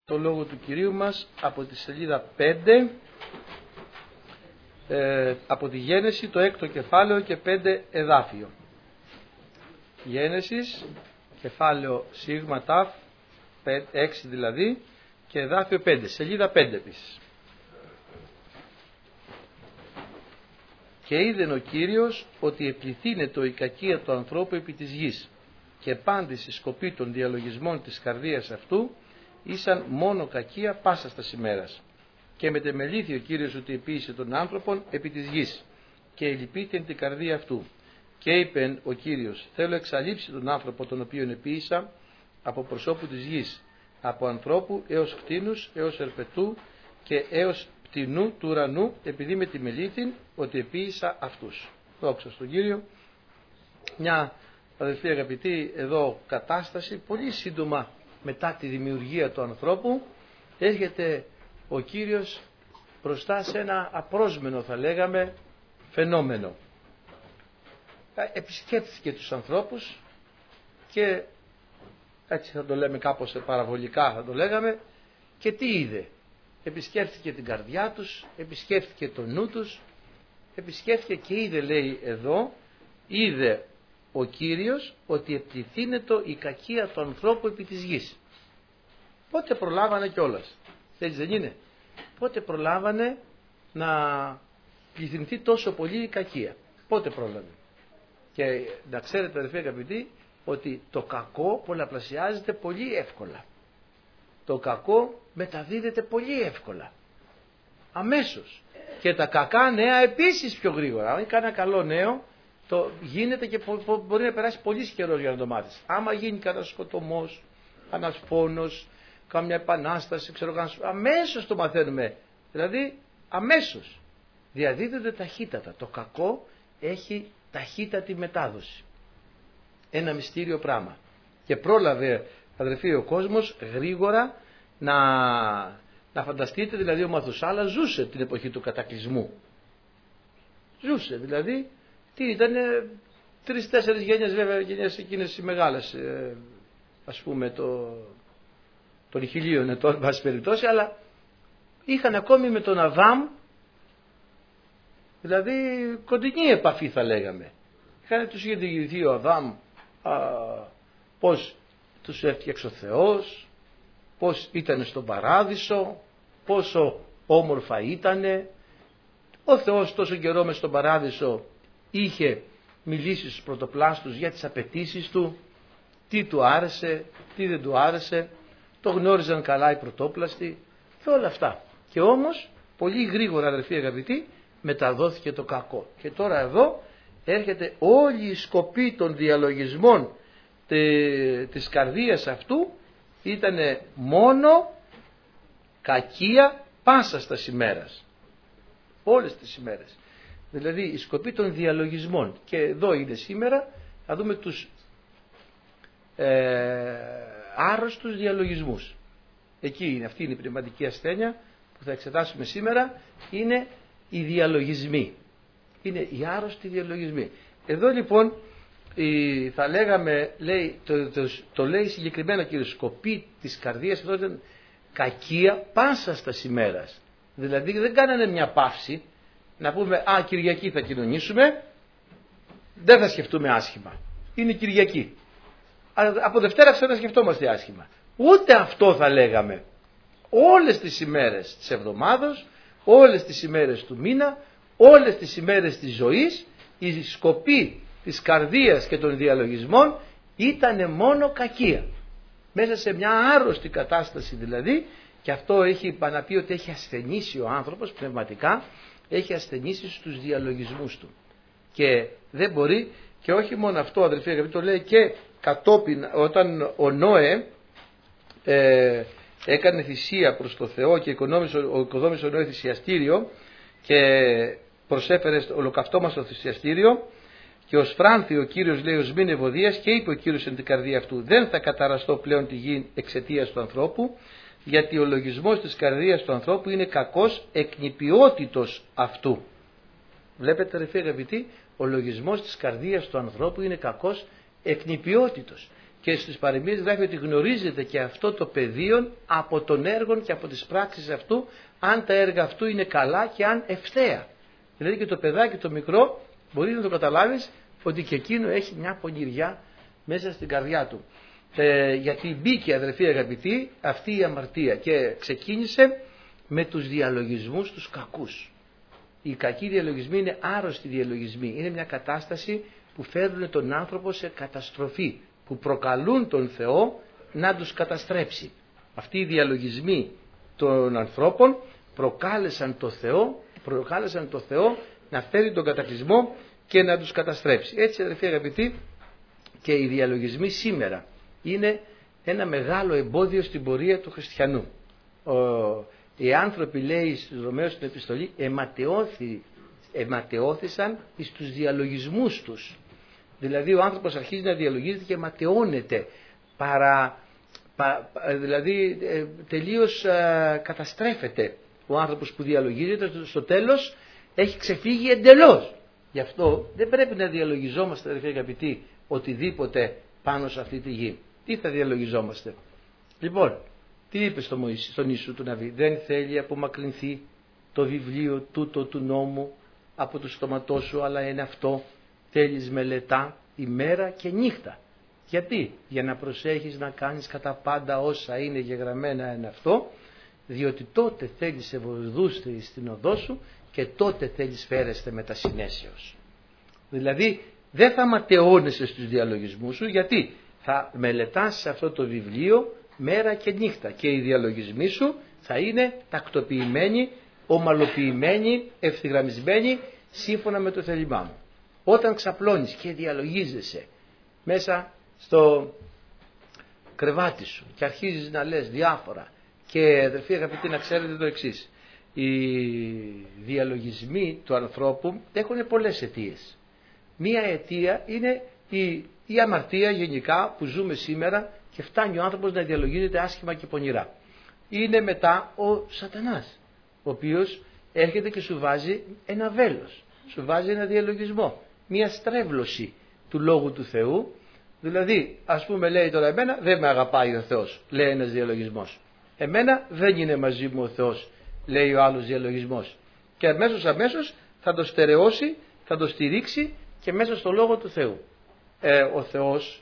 Το λόγο του Κυρίου μας από τη σελίδα 5, από τη Γένεση, το 6ο κεφάλαιο και 5 εδάφιο. Γένεσης, κεφάλαιο σίγμα ταφ, 6 δηλαδή, και εδάφιο 5, σελίδα 5 επίσης. Και είδεν ο Κύριος ότι επληθύνετο η κακία του ανθρώπου επί της γης, και πάντης η σκοπή των διαλογισμών της καρδίας αυτού ήσαν μόνο κακία πάσα στα ημέρας. Και μετεμελήθη ο Κύριος ότι επίησε τον άνθρωπον επί της γης, και ελυπήθη την καρδία αυτού. Και είπεν ο Κύριος, θέλω εξαλείψει τον άνθρωπο τον οποίον επίησα από προσώπου της γης, από ανθρώπου έως κτήνους, έως ερπετού και έως πτηνού του ουρανού, επειδή με τη μελήθην ότι επίησα αυτούς. Δόξα στον Κύριο. Μια, αδελφοί αγαπητοί, εδώ κατάσταση πολύ σύντομα μετά τη δημιουργία του ανθρώπου έρχεται ο Κύριος μπροστά σε ένα απρόσμενο, θα λέγαμε, φαινόμενο. Επισκέφθηκε τους ανθρώπους και έτσι θα το λέμε κάπως παραβολικά θα το λέγαμε, και τι είδε? Επισκέφθηκε την καρδιά τους, επισκέφθηκε το νου τους, επισκέφθηκε και είδε, λέει εδώ, είδε ο Κύριος ότι επληθύνετο η κακία του ανθρώπου επί της γης. Πότε προλάβανε κιόλας? Έτσι δεν είναι? Πότε προλάβανε να πληθυνθεί τόσο πολύ η κακία? Πότε πρόλαβε? Και να ξέρετε, αδελφοί αγαπητοί, ότι το κακό πολλαπλασιάζεται πολύ εύκολα. Το κακό μεταδίδεται πολύ εύκολα. Αμέσως. Και τα κακά νέα επίσης πιο γρήγορα. Αν κάνει ένα καλό νέο, το γίνεται και μπορεί να περάσει πολύ καιρός για να το μάθεις. Άμα γίνει κανένα σκοτωμός, κανένας φόνος, κάμια επανάσταση, αμέσως το μαθαίνουμε. Δηλαδή αμέσως διαδίδεται ταχύτατα. Το κακό έχει ταχύτατη μετάδοση. Ένα μυστήριο πράγμα. Και πρόλαβε, αδερφοί, ο κόσμος γρήγορα να φανταστείτε, δηλαδή ο Μαθουσάλα ζούσε την εποχή του κατακλυσμού. Ζούσε δηλαδή, τι ήταν, 3-4 γενιές, βέβαια γενιές εκείνες οι μεγάλες, ας πούμε των 1000 ετών, βάση περιπτώσει, αλλά είχαν ακόμη με τον Αδάμ, δηλαδή κοντινή επαφή θα λέγαμε. Τους είχε διηγηθεί ο Αδάμ πώς τους έφτιαξε ο Θεός, πώς ήταν στον παράδεισο, πόσο όμορφα ήτανε. Ο Θεός τόσο καιρό μες στον παράδεισο είχε μιλήσει στους πρωτοπλάστους για τις απαιτήσεις του, τι του άρεσε, τι δεν του άρεσε, το γνώριζαν καλά οι πρωτόπλαστοι και όλα αυτά. Και όμως πολύ γρήγορα, αδελφοί αγαπητοί, μεταδόθηκε το κακό. Και τώρα εδώ έρχεται όλη η σκοπή των διαλογισμών της καρδίας αυτού, ήτανε μόνο κακία πάσα στα ημέρας. Όλες τις ημέρες. Δηλαδή η σκοπή των διαλογισμών. Και εδώ είναι σήμερα, θα δούμε τους άρρωστους διαλογισμούς. Εκεί είναι, αυτή είναι η πνευματική ασθένεια που θα εξετάσουμε σήμερα, είναι οι διαλογισμοί. Είναι οι άρρωστοι διαλογισμοί. Εδώ λοιπόν θα λέγαμε, λέει, το λέει συγκεκριμένα, κύριε, σκοπή της καρδίας εδώ ήταν κακία πάσα στα ημέρας. Δηλαδή δεν κάνανε μια παύση να πούμε Κυριακή θα κοινωνήσουμε, δεν θα σκεφτούμε άσχημα, είναι Κυριακή, από Δευτέρα ξανασκεφτόμαστε άσχημα. Ούτε αυτό θα λέγαμε. Όλες τις ημέρες της εβδομάδος, όλες τις ημέρες του μήνα, όλες τις ημέρες της ζωής, η σκοπή της καρδίας και των διαλογισμών ήτανε μόνο κακία. Μέσα σε μια άρρωστη κατάσταση δηλαδή, και αυτό έχει πει ότι έχει ασθενήσει ο άνθρωπος πνευματικά, έχει ασθενήσει στους διαλογισμούς του. Και δεν μπορεί, και όχι μόνο αυτό, αδελφοί αγαπητοί, το λέει και κατόπιν, όταν ο Νόε έκανε θυσία προς το Θεό και οικοδόμησε ο Νόε θυσιαστήριο και προσέφερε ολοκαυτώμα στο θυσιαστήριο, και ως φράνθη ο Κύριος, λέει, ως μην ευωδίας, και είπε ο Κύριος εν την καρδία αυτού, δεν θα καταραστώ πλέον τη γη εξαιτίας του ανθρώπου, γιατί ο λογισμός της καρδίας του ανθρώπου είναι κακός εκ νηπιότητος αυτού. Βλέπετε, αδελφοί αγαπητοί, ο λογισμός της καρδίας του ανθρώπου είναι κακός εκ νηπιότητος. Και στις παροιμίες γράφει ότι γνωρίζετε και αυτό το πεδίο από τον έργο και από τις πράξεις αυτού, αν τα έργα αυτού είναι καλά και αν ευθέα. Δηλαδή και το παιδάκι το μικρό μπορεί να το καταλάβεις ότι και εκείνο έχει μια πονηριά μέσα στην καρδιά του. Γιατί μπήκε, αδερφοί αγαπητοί, αυτή η αμαρτία και ξεκίνησε με τους διαλογισμούς τους κακούς. Οι κακοί διαλογισμοί είναι άρρωστοι διαλογισμοί. Είναι μια κατάσταση που φέρνουν τον άνθρωπο σε καταστροφή, που προκαλούν τον Θεό να τους καταστρέψει. Αυτοί οι διαλογισμοί των ανθρώπων προκάλεσαν το Θεό να φέρει τον κατακλυσμό και να τους καταστρέψει. Έτσι, αδερφοί αγαπητοί, και οι διαλογισμοί σήμερα είναι ένα μεγάλο εμπόδιο στην πορεία του χριστιανού. Οι άνθρωποι, λέει στους Ρωμαίους στην επιστολή, αιματαιώθησαν στους διαλογισμούς τους. Δηλαδή ο άνθρωπος αρχίζει να διαλογίζεται και αιματαιώνεται, δηλαδή τελείως καταστρέφεται ο άνθρωπος που διαλογίζεται, στο τέλος έχει ξεφύγει εντελώς. Γι' αυτό δεν πρέπει να διαλογιζόμαστε, αδερφοί αγαπητοί, οτιδήποτε πάνω σε αυτή τη γη. Τι θα διαλογιζόμαστε? Λοιπόν, τι είπε στον Ιησού του Ναβί? Δεν θέλει απομακρυνθεί το βιβλίο τούτο του νόμου από το στόματό σου, αλλά είναι αυτό, θέλεις μελετά ημέρα και νύχτα. Γιατί? Για να προσέχεις να κάνεις κατά πάντα όσα είναι γεγραμμένα εν αυτό, διότι τότε θέλεις ευωδούστε στην οδό σου και τότε θέλεις φέρεστε με τα συνέσεως. Δηλαδή δεν θα ματαιώνεσαι στους διαλογισμούς σου, γιατί θα μελετάς σε αυτό το βιβλίο μέρα και νύχτα και οι διαλογισμοί σου θα είναι τακτοποιημένοι, ομαλοποιημένοι, ευθυγραμμισμένοι σύμφωνα με το θέλημά μου. Όταν ξαπλώνεις και διαλογίζεσαι μέσα στο κρεβάτι σου και αρχίζεις να λες διάφορα, και αδερφοί αγαπητοί, να ξέρετε το εξής: οι διαλογισμοί του ανθρώπου έχουν πολλές αιτίες. Μία αιτία είναι η αμαρτία γενικά που ζούμε σήμερα και φτάνει ο άνθρωπος να διαλογίζεται άσχημα και πονηρά. Είναι μετά ο σατανάς, ο οποίος έρχεται και σου βάζει ένα βέλος, σου βάζει ένα διαλογισμό, μία στρέβλωση του Λόγου του Θεού. Δηλαδή, ας πούμε, λέει τώρα εμένα δεν με αγαπάει ο Θεός, λέει ένας διαλογισμός. Εμένα δεν είναι μαζί μου ο Θεός, λέει ο άλλος διαλογισμός. Και αμέσως θα το στερεώσει, θα το στηρίξει και μέσα στο Λόγο του Θεού. Ο Θεός,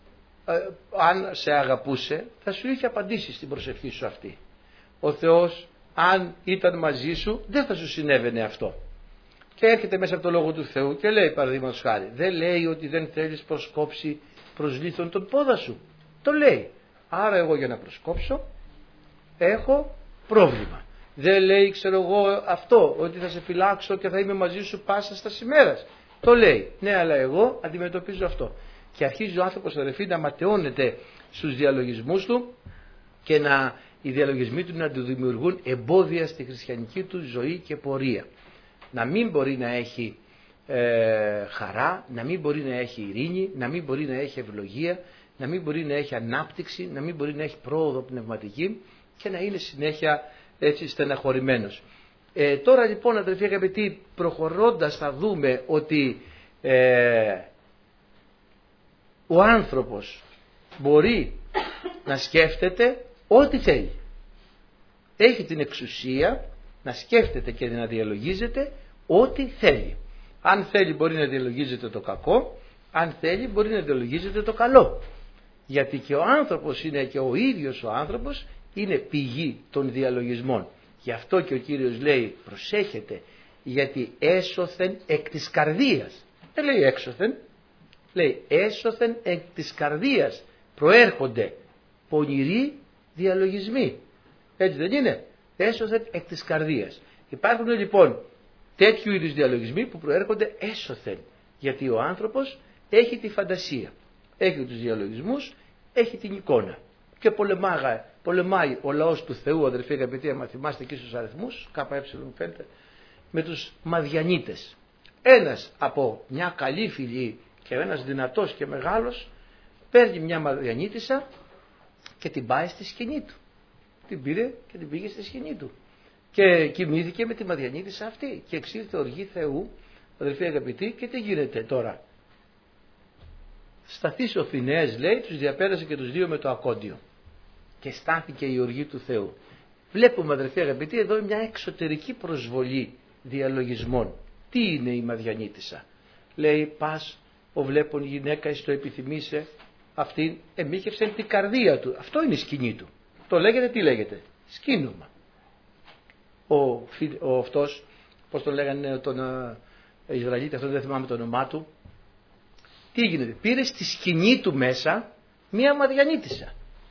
αν σε αγαπούσε, θα σου είχε απαντήσει στην προσευχή σου αυτή. Ο Θεός, αν ήταν μαζί σου, δεν θα σου συνέβαινε αυτό. Και έρχεται μέσα από το Λόγο του Θεού και λέει, παραδείγματος χάρη, δεν λέει ότι δεν θέλεις προσκόψει προς λίθον τον πόδα σου. Το λέει. Άρα εγώ για να προσκόψω έχω πρόβλημα. Δεν λέει, ξέρω εγώ, αυτό, ότι θα σε φυλάξω και θα είμαι μαζί σου πάσα στα ημέρας. Το λέει. Ναι, αλλά εγώ αντιμετωπίζω αυτό. Και αρχίζει ο άνθρωπος, αδερφοί, να ματαιώνεται στους διαλογισμούς του και οι διαλογισμοί του να του δημιουργούν εμπόδια στη χριστιανική του ζωή και πορεία. Να μην μπορεί να έχει χαρά, να μην μπορεί να έχει ειρήνη, να μην μπορεί να έχει ευλογία, να μην μπορεί να έχει ανάπτυξη, να μην μπορεί να έχει πρόοδο πνευματική και να είναι συνέχεια έτσι στεναχωρημένος. Τώρα λοιπόν, αδερφοί αγαπητοί, προχωρώντας θα δούμε ότι ο άνθρωπος μπορεί να σκέφτεται ό,τι θέλει. Έχει την εξουσία να σκέφτεται και να διαλογίζεται ό,τι θέλει. Αν θέλει μπορεί να διαλογίζεται το κακό, αν θέλει μπορεί να διαλογίζεται το καλό. Γιατί και ο άνθρωπος είναι, και ο ίδιος ο άνθρωπος είναι πηγή των διαλογισμών. Γι' αυτό και ο Κύριος λέει, προσέχετε, γιατί έσωθεν εκ της καρδίας. Δεν λέει έξωθεν, λέει έσωθεν εκ της καρδίας προέρχονται πονηροί διαλογισμοί. Έτσι δεν είναι? Έσωθεν εκ της καρδίας. Υπάρχουν λοιπόν τέτοιου είδους διαλογισμοί που προέρχονται έσωθεν, γιατί ο άνθρωπος έχει τη φαντασία, έχει τους διαλογισμούς, έχει την εικόνα και πολεμάει ο λαός του Θεού, αδερφοί αγαπητοί, άμα θυμάστε εκεί στους αριθμούς, ΚΕ φαίνεται, με τους Μαδιανίτες. Ένας από μια καλή φυλή και ένας δυνατός και μεγάλος παίρνει μια Μαδιανίτισσα και την πάει στη σκηνή του. Την πήρε και την πήγε στη σκηνή του. Και κοιμήθηκε με τη Μαδιανίτισσα αυτή. Και εξήλθε οργή Θεού, αδελφοί αγαπητοί, και τι γίνεται τώρα? σταθείς ο Φινέας, λέει, τους διαπέρασε και τους δύο με το ακόντιο. Και στάθηκε η οργή του Θεού. Βλέπουμε, αδερφοί αγαπητοί, εδώ μια εξωτερική προσβολή διαλογισμών. Τι είναι η Μαδιανίτισσα? Λέει, πας, ο βλέπων γυναίκα εις το επιθυμήσε, αυτήν εμίχευσε την καρδία του. Αυτό είναι η σκηνή του. Το λέγεται, τι λέγεται? Σκήνομα. Ο αυτός, πώς τον λέγανε τον Ισραηλίτη, αυτό δεν θυμάμαι το όνομά του. Τι γίνεται? Πήρε στη σκηνή του μέσα μία Μαδιανίτισσα.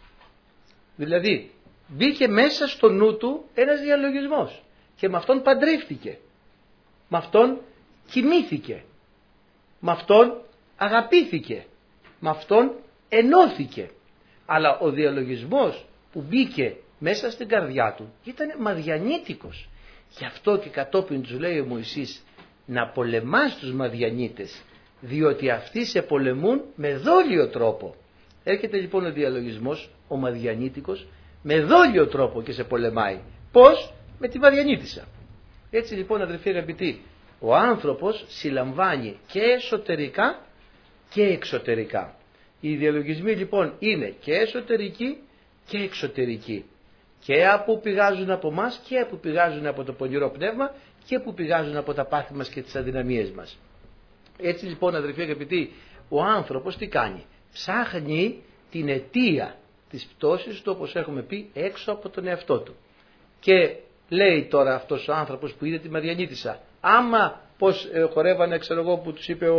Δηλαδή μπήκε μέσα στο νου του ένας διαλογισμός και με αυτόν παντρεύτηκε, με αυτόν κοιμήθηκε, με αυτόν αγαπήθηκε, με αυτόν ενώθηκε. Αλλά ο διαλογισμός που μπήκε μέσα στην καρδιά του ήταν μαδιανίτικος. Γι' αυτό και κατόπιν τους λέει ο Μωυσής να πολεμάς τους Μαδιανίτες, διότι αυτοί σε πολεμούν με δόλιο τρόπο. Έρχεται λοιπόν ο διαλογισμός, ο Μαδιανίτικος, με δόλιο τρόπο και σε πολεμάει. Πώς? Με τη Μαδιανίτισσα. Έτσι λοιπόν, αδελφοί αγαπητοί, ο άνθρωπος συλλαμβάνει και εσωτερικά και εξωτερικά. Οι διαλογισμοί λοιπόν είναι και εσωτερικοί και εξωτερικοί. Και που πηγάζουν από μας και που πηγάζουν από το πονηρό πνεύμα και που πηγάζουν από τα πάθη μας και τις αδυναμίες μας. Έτσι λοιπόν, αδελφοί αγαπητοί, ο άνθρωπος τι κάνει? Ψάχνει την αιτία της πτώσης του, όπως έχουμε πει, έξω από τον εαυτό του. Και λέει τώρα αυτός ο άνθρωπος που είδε τη Μαδιανίτισσα, άμα πως χορεύανε, ξέρω εγώ, που τους είπε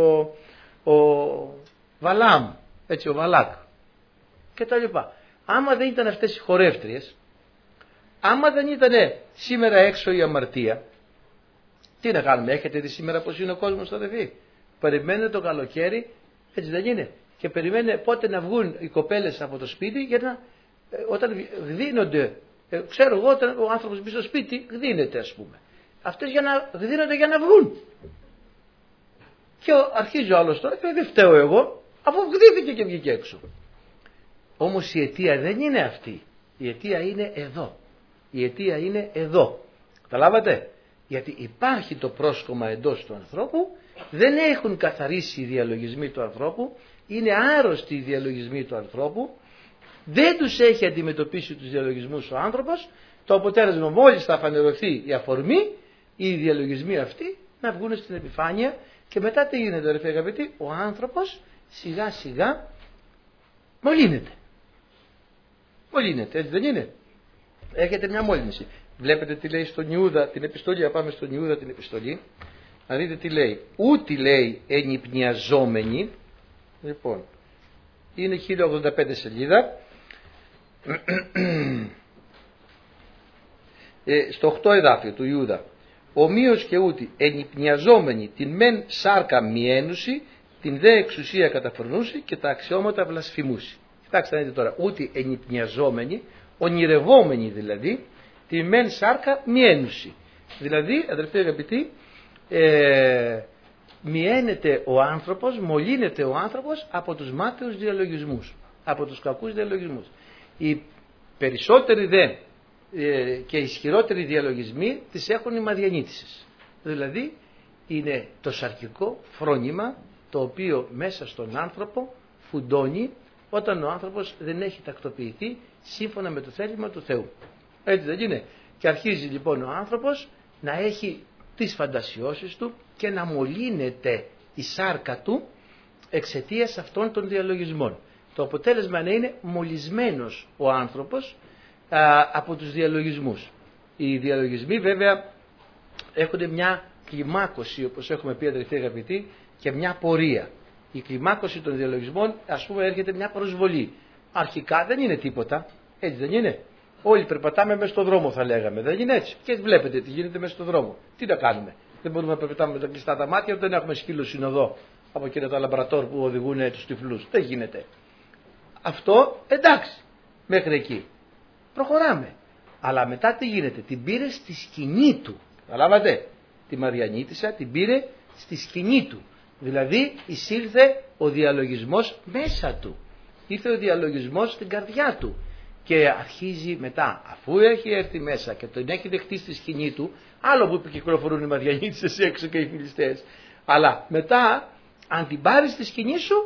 ο Βαλάμ, έτσι, ο Βαλάκ και τα λοιπά. Άμα δεν ήταν αυτές οι χορεύτριες, άμα δεν ήταν σήμερα έξω η αμαρτία, τι να κάνουμε? Έχετε δει σήμερα πως είναι ο κόσμος, αδελφοί? Περιμένετε το καλοκαίρι, έτσι δεν είναι? Και περιμένετε πότε να βγουν οι κοπέλες από το σπίτι, για να, όταν γδίνονται, ξέρω εγώ, όταν ο άνθρωπος μπει στο σπίτι γδίνεται, ας πούμε. Αυτές για να γδίνονται για να βγουν. Και αρχίζει ο άλλος τώρα και δεν φταίω εγώ, αφού γδίθηκε και βγήκε έξω. Όμως η αιτία δεν είναι αυτή. Η αιτία είναι εδώ. Η αιτία είναι εδώ. Καταλάβατε? Γιατί υπάρχει το πρόσκομα εντός του ανθρώπου, δεν έχουν καθαρίσει οι διαλογισμοί του ανθρώπου, είναι άρρωστοι οι διαλογισμοί του ανθρώπου, δεν τους έχει αντιμετωπίσει τους διαλογισμούς ο άνθρωπος. Το αποτέλεσμα, μόλις θα φανερωθεί η αφορμή, οι διαλογισμοί αυτοί να βγουν στην επιφάνεια και μετά τι γίνεται, αδελφοί αγαπητοί? Ο άνθρωπος σιγά σιγά μολύνεται. Μολύνεται, έτσι δεν είναι? Έρχεται μια μόλυνση. Βλέπετε τι λέει στον Ιούδα την επιστολή, να πάμε στον Ιούδα την επιστολή, να δείτε τι λέει. Ούτε λέει ενυπνιαζόμενοι, λοιπόν, είναι 1085 σελίδα, στο 8 εδάφιο του Ιούδα. Ομοίως και ούτε ενυπνιαζόμενοι την μεν σάρκα μιένουση, την δε εξουσία καταφρονούση και τα αξιώματα βλασφημούση. Κοιτάξτε να δείτε τώρα, ούτε ενυπνιαζόμενοι, ονειρευόμενοι δηλαδή, την μεν σάρκα μιένουση. Δηλαδή, αδελφοί αγαπητοί, μιένεται ο άνθρωπος, μολύνεται ο άνθρωπος από τους μάταιους διαλογισμούς, από τους κακούς διαλογισμούς. Οι περισσότεροι δε και ισχυρότεροι διαλογισμοί τις έχουν οι Μαδιανίτισσες. Δηλαδή είναι το σαρκικό φρόνημα το οποίο μέσα στον άνθρωπο φουντώνει όταν ο άνθρωπος δεν έχει τακτοποιηθεί σύμφωνα με το θέλημα του Θεού. Έτσι δεν είναι? Και αρχίζει λοιπόν ο άνθρωπος να έχει τις φαντασιώσεις του και να μολύνεται η σάρκα του εξαιτίας αυτών των διαλογισμών. Το αποτέλεσμα να είναι μολυσμένος ο άνθρωπος από τους διαλογισμούς. Οι διαλογισμοί βέβαια έχουν μια κλιμάκωση, όπως έχουμε πει, αδελφοί αγαπητοί, και μια πορεία. Η κλιμάκωση των διαλογισμών, ας πούμε, έρχεται μια προσβολή. Αρχικά δεν είναι τίποτα, έτσι δεν είναι? Όλοι περπατάμε μέσα στον δρόμο, θα λέγαμε, δεν είναι έτσι? Και βλέπετε τι γίνεται μέσα στον δρόμο. Τι να κάνουμε? Δεν μπορούμε να περπατάμε με τα κλειστά τα μάτια, δεν έχουμε σκύλο συνοδό από εκείνα τα λαμπρατόρ που οδηγούν τους τυφλούς. Δεν γίνεται. Αυτό εντάξει, μέχρι εκεί. Προχωράμε. Αλλά μετά τι γίνεται? Την πήρε στη σκηνή του. Καταλάβατε? Τη Μαδιανίτισσα την πήρε στη σκηνή του. Δηλαδή εισήλθε ο διαλογισμός μέσα του. Ήρθε ο διαλογισμός στην καρδιά του. Και αρχίζει μετά, αφού έχει έρθει μέσα και τον έχει δεχτεί στη σκηνή του, άλλο που κυκλοφορούν οι Μαδιανίτισσες έξω και οι Φιλιστές. Αλλά μετά, αν την πάρεις στη σκηνή σου,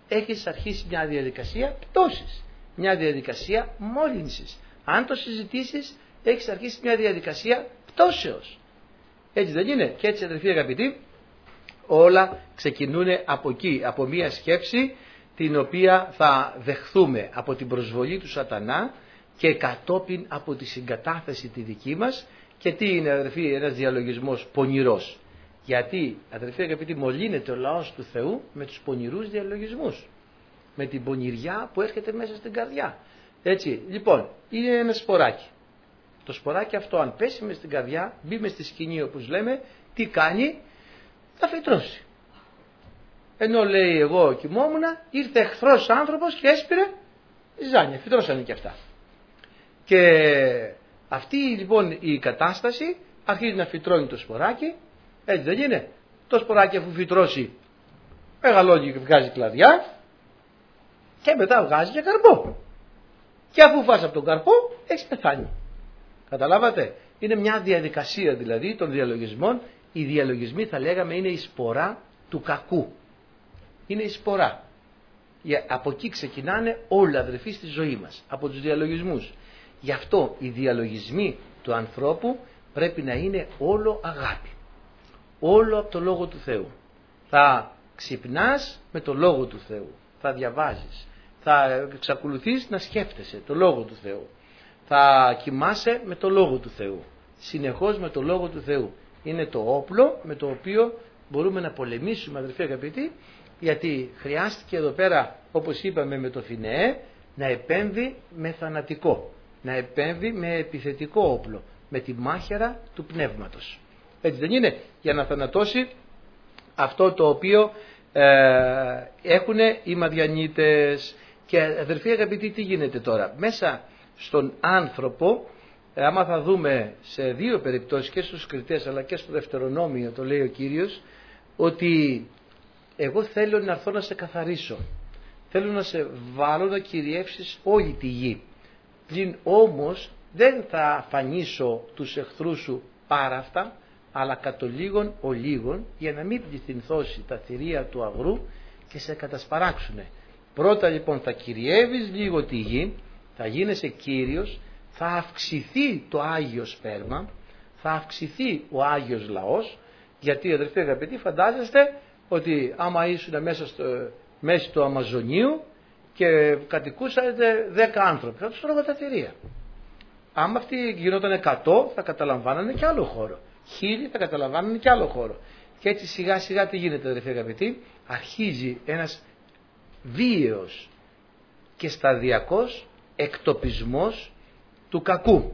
έχεις αρχίσει μια διαδικασία πτώσης, μια διαδικασία μόλυνσης. Αν το συζητήσεις, έχεις αρχίσει μια διαδικασία πτώσεως. Έτσι δεν είναι? Και έτσι, αδερφοί αγαπητοί, όλα ξεκινούν από εκεί, από μια σκέψη την οποία θα δεχθούμε από την προσβολή του σατανά και κατόπιν από τη συγκατάθεση τη δική μας. Και τι είναι, αδερφοί, ένας διαλογισμός πονηρός? Γιατί, αδερφοί αγαπητοί, μολύνεται ο λαός του Θεού με τους πονηρούς διαλογισμούς, με την πονηριά που έρχεται μέσα στην καρδιά. Έτσι, λοιπόν, είναι ένα σποράκι. Το σποράκι αυτό, αν πέσει μες στην καρδιά, μπει μες στη σκηνή όπως λέμε, τι κάνει? Θα φυτρώσει. Ενώ λέει εγώ κοιμόμουνα, ήρθε εχθρός άνθρωπος και έσπηρε ζάνια, φυτρώσανε και αυτά. Και αυτή λοιπόν η κατάσταση αρχίζει να φυτρώνει το σποράκι. Έτσι δεν είναι? Το σποράκι αφού φυτρώσει μεγαλώνει και βγάζει κλαδιά και μετά βγάζει και καρπό. Και αφού φας από τον καρπό έχεις πεθάνει. Καταλάβατε? Είναι μια διαδικασία δηλαδή των διαλογισμών. Οι διαλογισμοί θα λέγαμε είναι η σπορά του κακού. Είναι η σπορά. Από εκεί ξεκινάνε όλα, αδερφοί, στη ζωή μας. Από τους διαλογισμούς. Γι' αυτό οι διαλογισμοί του ανθρώπου πρέπει να είναι όλο αγάπη. Όλο από το Λόγο του Θεού. Θα ξυπνάς με το Λόγο του Θεού. Θα διαβάζεις. Θα εξακολουθείς να σκέφτεσαι το Λόγο του Θεού. Θα κοιμάσαι με το Λόγο του Θεού. Συνεχώς με το Λόγο του Θεού. Είναι το όπλο με το οποίο μπορούμε να πολεμήσουμε, αδερφοί αγαπητοί, γιατί χρειάστηκε εδώ πέρα, όπως είπαμε με το Φινεέ, να επέμβει με θανατικό, να επέμβει με επιθετικό όπλο, με τη μάχαιρα του πνεύματος. Έτσι δεν είναι? Για να θανατώσει αυτό το οποίο έχουν οι Μαδιανίτες. Και αδερφοί αγαπητοί, τι γίνεται τώρα? Μέσα στον άνθρωπο, άμα θα δούμε σε δύο περιπτώσεις, και στους Κριτές αλλά και στο Δευτερονόμιο, το λέει ο Κύριος, ότι εγώ θέλω να έρθω να σε καθαρίσω. Θέλω να σε βάλω να κυριεύσεις όλη τη γη. Πλην όμως δεν θα αφανίσω τους εχθρούς σου πάρα αυτά, αλλά κατ' ολίγων ολίγων, για να μην πληθυνθώσει τα θηρία του αγρού και σε κατασπαράξουνε. Πρώτα λοιπόν θα κυριεύεις λίγο τη γη, θα γίνεσαι κύριος, θα αυξηθεί το Άγιο σπέρμα, θα αυξηθεί ο Άγιος λαός, γιατί αδερφοί αγαπητοί, φαντάζεστε ότι άμα ήσουν μέσα στο μέση του Αμαζονίου και κατοικούσατε 10 άνθρωποι, θα τους τρώγα τα θηρία. Άμα αυτοί γινόταν 100 θα καταλαμβάνανε και άλλο χώρο. 1000 θα καταλαμβάνανε και άλλο χώρο. Και έτσι σιγά σιγά τι γίνεται, αδερφοί αγαπητοί? Αρχίζει ένας βίαιος και σταδιακός εκτοπισμός του κακού.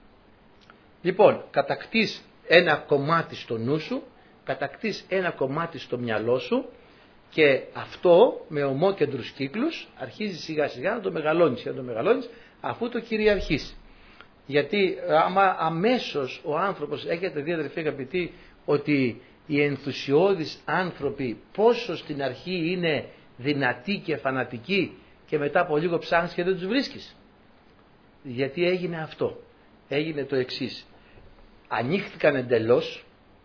Λοιπόν, κατακτείς ένα κομμάτι στο νου σου, κατακτείς ένα κομμάτι στο μυαλό σου και αυτό με ομόκεντρους κύκλους αρχίζει σιγά σιγά να το μεγαλώνεις και να το μεγαλώνεις αφού το κυριαρχείς. Γιατί άμα αμέσως ο άνθρωπος, έχετε δει αδερφοί αγαπητοί, ότι οι ενθουσιώδεις άνθρωποι πόσο στην αρχή είναι δυνατοί και φανατικοί και μετά από λίγο ψάχνεις και δεν τους βρίσκεις. Γιατί έγινε αυτό? Έγινε το εξής. Ανοίχθηκαν εντελώς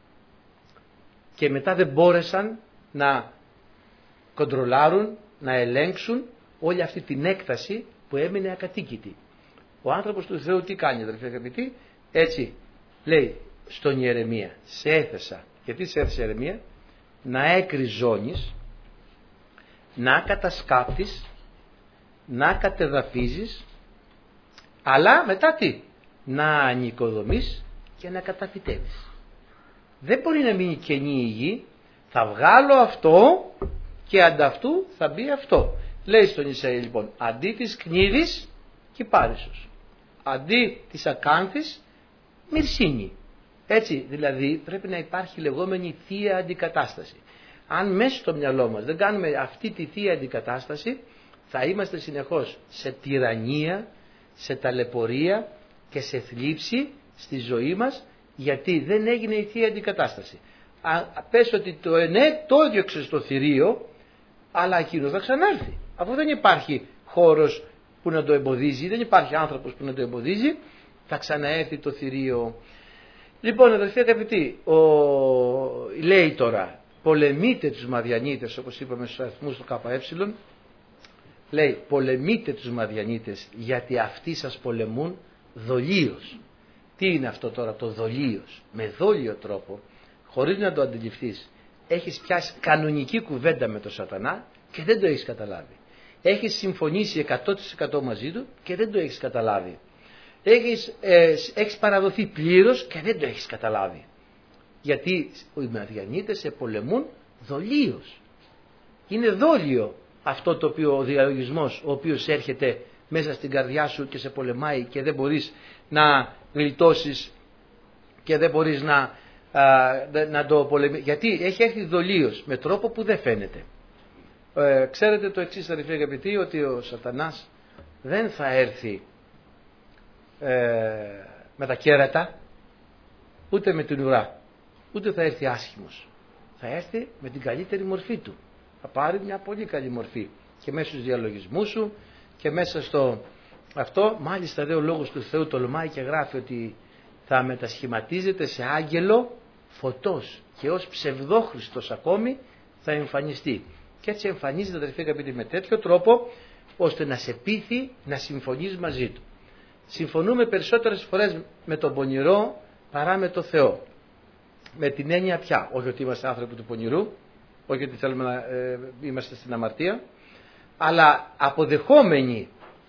και μετά δεν μπόρεσαν να κοντρολάρουν, να ελέγξουν όλη αυτή την έκταση που έμεινε ακατοίκητη. Ο άνθρωπος του Θεού τι κάνει, αδερφοί αγαπητοί? Έτσι λέει στον Ιερεμία, σε έθεσα. Γιατί σε έθεσε Ιερεμία? Να εκριζώνεις, να κατασκάπτεις, να κατεδαφίζεις, αλλά μετά τι? Να ανοικοδομείς και να καταφυτεύεις. Δεν μπορεί να μείνει κενή η γη. Θα βγάλω αυτό και ανταυτού θα μπει αυτό. Λέει στον Ισαήλ λοιπόν, αντί της κνίδης κυπάρισος, αντί της ακάνθης μυρσίνη. Έτσι δηλαδή πρέπει να υπάρχει λεγόμενη θεία αντικατάσταση. Αν μέσα στο μυαλό μας δεν κάνουμε αυτή τη θεία αντικατάσταση, θα είμαστε συνεχώς σε τυραννία, σε ταλαιπωρία και σε θλίψη στη ζωή μας, γιατί δεν έγινε η θεία αντικατάσταση. Πες ότι το το έδιωξε στο θηρίο, αλλά εκείνο θα ξανάρθει. Αφού δεν υπάρχει χώρος που να το εμποδίζει, δεν υπάρχει άνθρωπος που να το εμποδίζει, θα ξαναέρθει το θηρίο. Λοιπόν, αδελφοί αγαπητοί, λέει τώρα, πολεμείτε τους Μαδιανίτες, όπως είπαμε στους αριθμούς του ΚΕ, λέει πολεμείτε τους Μαδιανίτες γιατί αυτοί σας πολεμούν δολίως. Τι είναι αυτό τώρα το δολίως? Με δόλιο τρόπο, χωρίς να το αντιληφθείς, έχεις πιάσει κανονική κουβέντα με τον Σατανά και δεν το έχεις καταλάβει. Έχεις συμφωνήσει 100% μαζί του και δεν το έχεις καταλάβει. Έχεις παραδοθεί πλήρως και δεν το έχεις καταλάβει. Γιατί οι Μαδιανίτες σε πολεμούν δολίως. Είναι δόλιο αυτό το οποίο ο διαλογισμός, ο οποίος έρχεται μέσα στην καρδιά σου και σε πολεμάει και δεν μπορείς να γλιτώσεις και δεν μπορείς να το πολεμήσεις. Γιατί έχει έρθει δολίως με τρόπο που δεν φαίνεται. Ξέρετε το εξής, αδελφοί αγαπητοί, ότι ο Σατανάς δεν θα έρθει με τα κέρατα, ούτε με την ουρά, ούτε θα έρθει άσχημος. Θα έρθει με την καλύτερη μορφή του. Θα πάρει μια πολύ καλή μορφή και μέσα στους διαλογισμούς σου και μέσα στο αυτό. Μάλιστα δε ο Λόγος του Θεού τολμάει και γράφει ότι θα μετασχηματίζεται σε άγγελο φωτός και ως ψευδόχριστος ακόμη θα εμφανιστεί. Και έτσι εμφανίζεται, αδελφοί αγαπητοί, με τέτοιο τρόπο ώστε να σε πείθει να συμφωνείς μαζί του. Συμφωνούμε περισσότερες φορές με τον πονηρό παρά με τον Θεό. Με την έννοια πια, όχι ότι είμαστε άνθρωποι του πονηρού, όχι ότι θέλουμε να είμαστε στην αμαρτία, αλλά αποδεχόμενοι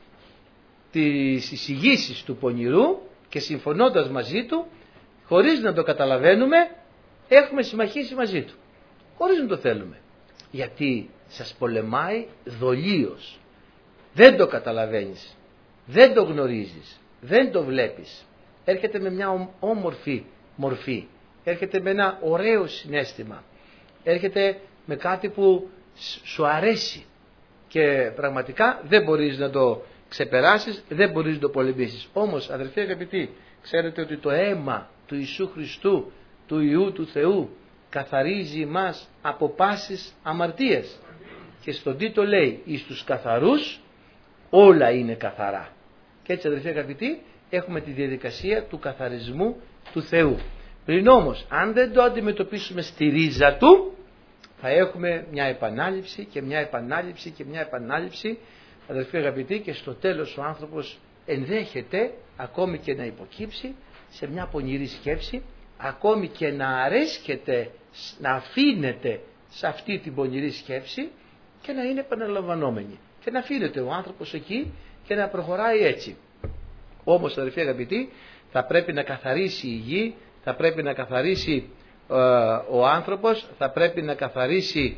τις εισηγήσεις του πονηρού και συμφωνώντας μαζί του, χωρίς να το καταλαβαίνουμε, έχουμε συμμαχίσει μαζί του. Χωρίς να το θέλουμε. Γιατί σας πολεμάει δολίως. Δεν το καταλαβαίνεις. Δεν το γνωρίζεις. Δεν το βλέπεις. Έρχεται με μια όμορφη μορφή. Έρχεται με ένα ωραίο συναίσθημα. Έρχεται με κάτι που σου αρέσει. Και πραγματικά δεν μπορείς να το ξεπεράσεις, δεν μπορείς να το πολεμήσεις. Όμως, αδελφοί αγαπητοί, ξέρετε ότι το αίμα του Ιησού Χριστού, του Υιού του Θεού, καθαρίζει μας από πάσης αμαρτίες. Και στον τίτλο λέει, εις τους καθαρούς όλα είναι καθαρά. Και έτσι, αδελφοί αγαπητοί, έχουμε τη διαδικασία του καθαρισμού του Θεού. Πριν όμως, αν δεν το αντιμετωπίσουμε στη ρίζα του, θα έχουμε μια επανάληψη και μια επανάληψη και μια επανάληψη, αδελφοί αγαπητοί, και στο τέλος ο άνθρωπος ενδέχεται ακόμη και να υποκύψει σε μια πονηρή σκέψη, ακόμη και να αρέσκεται, να αφήνεται σε αυτή την πονηρή σκέψη και να είναι επαναλαμβανόμενη. Και να αφήνεται ο άνθρωπος εκεί και να προχωράει έτσι. Όμως, αδελφοί αγαπητοί, θα πρέπει να καθαρίσει η γη, θα πρέπει να καθαρίσει ο άνθρωπος, θα πρέπει να καθαρίσει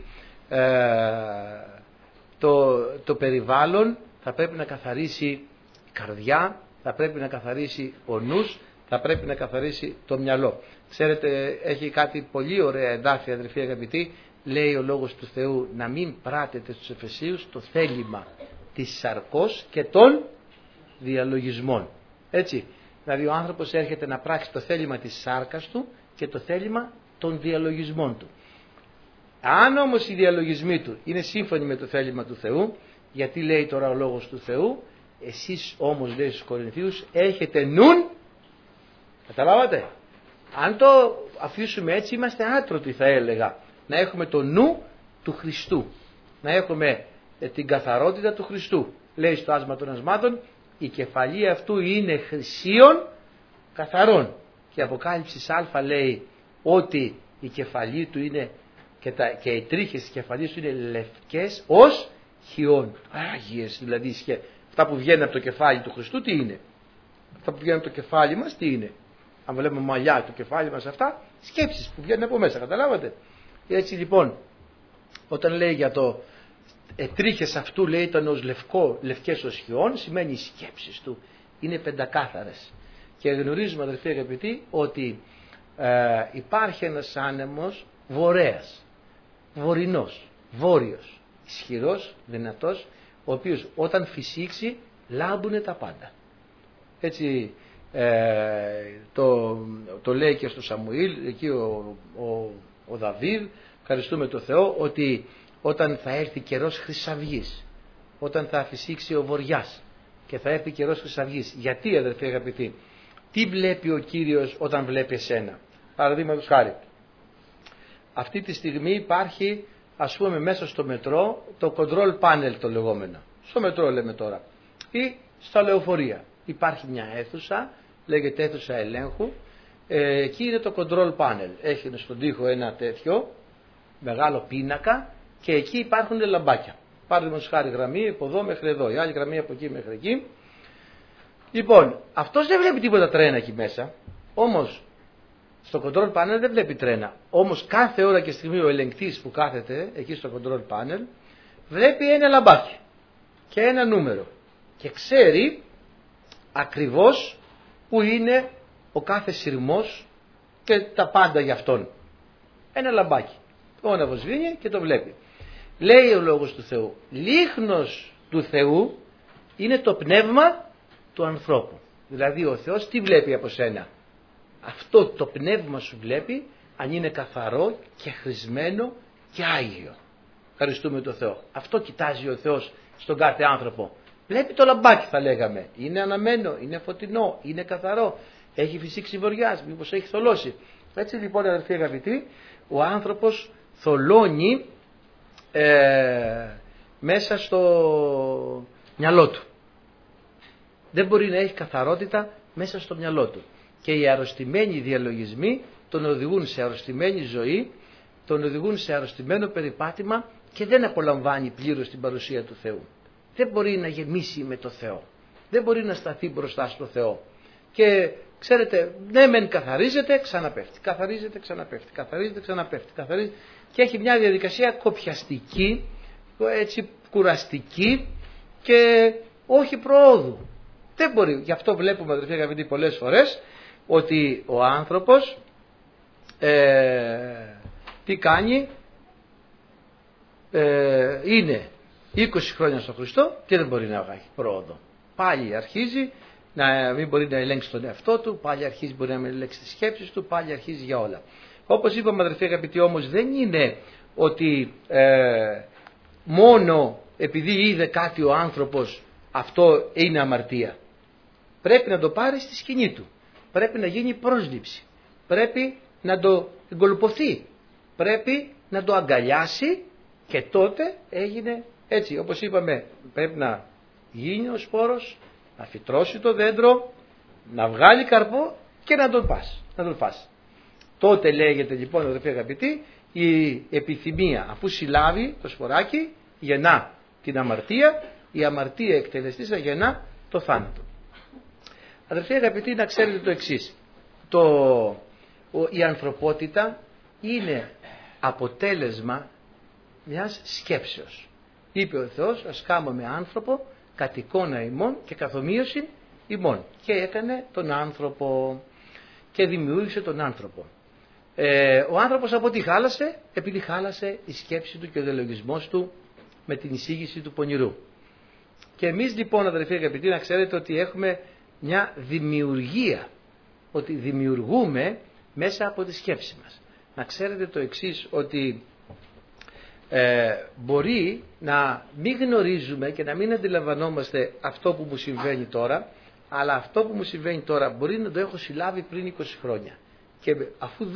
το περιβάλλον, θα πρέπει να καθαρίσει η καρδιά, θα πρέπει να καθαρίσει ο νους, θα πρέπει να καθαρίσει το μυαλό. Ξέρετε, έχει κάτι πολύ ωραία εδάφια, αδελφοί αγαπητοί, λέει ο Λόγος του Θεού να μην πράτετε στους Εφεσίους το θέλημα της σαρκός και των διαλογισμών. Έτσι, δηλαδή ο άνθρωπος έρχεται να πράξει το θέλημα της σάρκας του και το θέλημα των διαλογισμών του. Αν όμως οι διαλογισμοί του είναι σύμφωνοι με το θέλημα του Θεού, γιατί λέει τώρα ο Λόγος του Θεού, εσείς όμως, λέει στους Κορινθίους, έχετε νουν, καταλάβατε, αν το αφήσουμε έτσι είμαστε άτρωτοι, θα έλεγα, να έχουμε το νου του Χριστού, να έχουμε την καθαρότητα του Χριστού. Λέει στο άσμα των ασμάτων, η κεφαλή αυτού είναι χρυσίων καθαρών. Και η Αποκάλυψης Α λέει ότι η κεφαλή του είναι και οι τρίχες της κεφαλής του είναι λευκές ως χιών. Άγιες δηλαδή. Αυτά που βγαίνουν από το κεφάλι του Χριστού τι είναι? Αυτά που βγαίνουν από το κεφάλι μας τι είναι? Αν βλέπουμε μαλλιά το κεφάλι μας, αυτά σκέψεις που βγαίνουν από μέσα, καταλάβατε? Έτσι λοιπόν, όταν λέει για το τρίχες αυτού, λέει ήταν ως λευκές ως χιών, σημαίνει οι σκέψεις του είναι πεντακάθαρες. Και γνωρίζουμε, αδελφοί αγαπητοί, ότι υπάρχει ένας άνεμος βορέας, βορεινός, βόρειος, ισχυρός, δυνατός, ο οποίος όταν φυσήξει λάμπουνε τα πάντα. Έτσι το λέει και στο Σαμουήλ, εκεί ο Δαβίδ, ευχαριστούμε τον Θεό, ότι όταν θα έρθει καιρός χρυσαυγής, όταν θα φυσήξει ο βοριάς και θα έρθει καιρός χρυσαυγής. Γιατί, αδελφοί αγαπητοί, τι βλέπει ο Κύριος όταν βλέπει εσένα? Παραδείγματος χάρη, αυτή τη στιγμή υπάρχει, ας πούμε, μέσα στο μετρό το control panel το λεγόμενο. στο μετρό λέμε τώρα, ή στα λεωφορεία. Υπάρχει μια αίθουσα, λέγεται αίθουσα ελέγχου, εκεί είναι το control panel. Έχει στον τοίχο ένα τέτοιο μεγάλο πίνακα και εκεί υπάρχουν λαμπάκια. Παραδείγματος χάρη γραμμή από εδώ μέχρι εδώ, η άλλη γραμμή από εκεί μέχρι εκεί. Λοιπόν, αυτός δεν βλέπει τίποτα τρένα εκεί μέσα, όμως στο control panel δεν βλέπει τρένα. Όμως κάθε ώρα και στιγμή ο ελεγκτής που κάθεται εκεί στο control panel βλέπει ένα λαμπάκι και ένα νούμερο και ξέρει ακριβώς που είναι ο κάθε σειρμός και τα πάντα για αυτόν. Ένα λαμπάκι. Το αναβοσβήνει και το βλέπει. Λέει ο λόγος του Θεού, λίχνος του Θεού είναι το πνεύμα του ανθρώπου. Δηλαδή ο Θεός τι βλέπει από σένα? Αυτό το πνεύμα σου βλέπει αν είναι καθαρό και χρησμένο και άγιο. Ευχαριστούμε τον Θεό. Αυτό κοιτάζει ο Θεός στον κάθε άνθρωπο. Βλέπει το λαμπάκι θα λέγαμε. Είναι αναμένο, είναι φωτεινό, είναι καθαρό. Έχει φυσήξει βοριάς, μήπως έχει θολώσει. Έτσι λοιπόν αδελφοί αγαπητοί, ο άνθρωπος θολώνει μέσα στο μυαλό του. Δεν μπορεί να έχει καθαρότητα μέσα στο μυαλό του. Και οι αρρωστημένοι διαλογισμοί τον οδηγούν σε αρρωστημένη ζωή, τον οδηγούν σε αρρωστημένο περιπάτημα και δεν απολαμβάνει πλήρως την παρουσία του Θεού. Δεν μπορεί να γεμίσει με το Θεό. Δεν μπορεί να σταθεί μπροστά στο Θεό. Και ξέρετε, ναι μεν καθαρίζεται, ξαναπέφτει. Καθαρίζεται, ξαναπέφτει. Καθαρίζεται, ξαναπέφτει. Καθαρίζεται. Και έχει μια διαδικασία κοπιαστική, έτσι κουραστική και όχι προόδου. Δεν μπορεί. Γι' αυτό βλέπουμε αδελφοί αγαπητοί πολλές φορές ότι ο άνθρωπος τι κάνει, είναι 20 χρόνια στον Χριστό και δεν μπορεί να έχει πρόοδο. Πάλι αρχίζει να μην μπορεί να ελέγξει τον εαυτό του, πάλι αρχίζει μπορεί να μην ελέγξει τις σκέψεις του, πάλι αρχίζει για όλα. Όπως είπαμε αδελφοί αγαπητοί, όμως δεν είναι ότι μόνο επειδή είδε κάτι ο άνθρωπος αυτό είναι αμαρτία. Πρέπει να το πάρει στη σκηνή του. Πρέπει να γίνει πρόσληψη. Πρέπει να το εγκολουποθεί. Πρέπει να το αγκαλιάσει και τότε έγινε έτσι. Όπως είπαμε, πρέπει να γίνει ο σπόρος, να φυτρώσει το δέντρο, να βγάλει καρπό και να τον φας. Τότε λέγεται λοιπόν αδελφοί αγαπητοί, η επιθυμία αφού συλλάβει το σποράκι γεννά την αμαρτία, η αμαρτία εκτελεστήσα γεννά το θάνατο. Αδελφοί αγαπητοί, να ξέρετε το εξής. Η ανθρωπότητα είναι αποτέλεσμα μιας σκέψεως. Είπε ο Θεός, ας κάνουμε άνθρωπο κατ' εικόνα ημών και καθομοίωση ημών. Και έκανε τον άνθρωπο και δημιούργησε τον άνθρωπο. Ο άνθρωπος από τι χάλασε? Επειδή χάλασε η σκέψη του και ο διαλογισμός του με την εισήγηση του πονηρού. Και εμείς λοιπόν αδελφοί αγαπητοί να ξέρετε ότι έχουμε μια δημιουργία, ότι δημιουργούμε μέσα από τη σκέψη μας. Να ξέρετε το εξής, ότι μπορεί να μην γνωρίζουμε και να μην αντιλαμβανόμαστε αυτό που μου συμβαίνει τώρα, αλλά αυτό που μου συμβαίνει τώρα μπορεί να το έχω συλλάβει πριν 20 χρόνια. Και αφού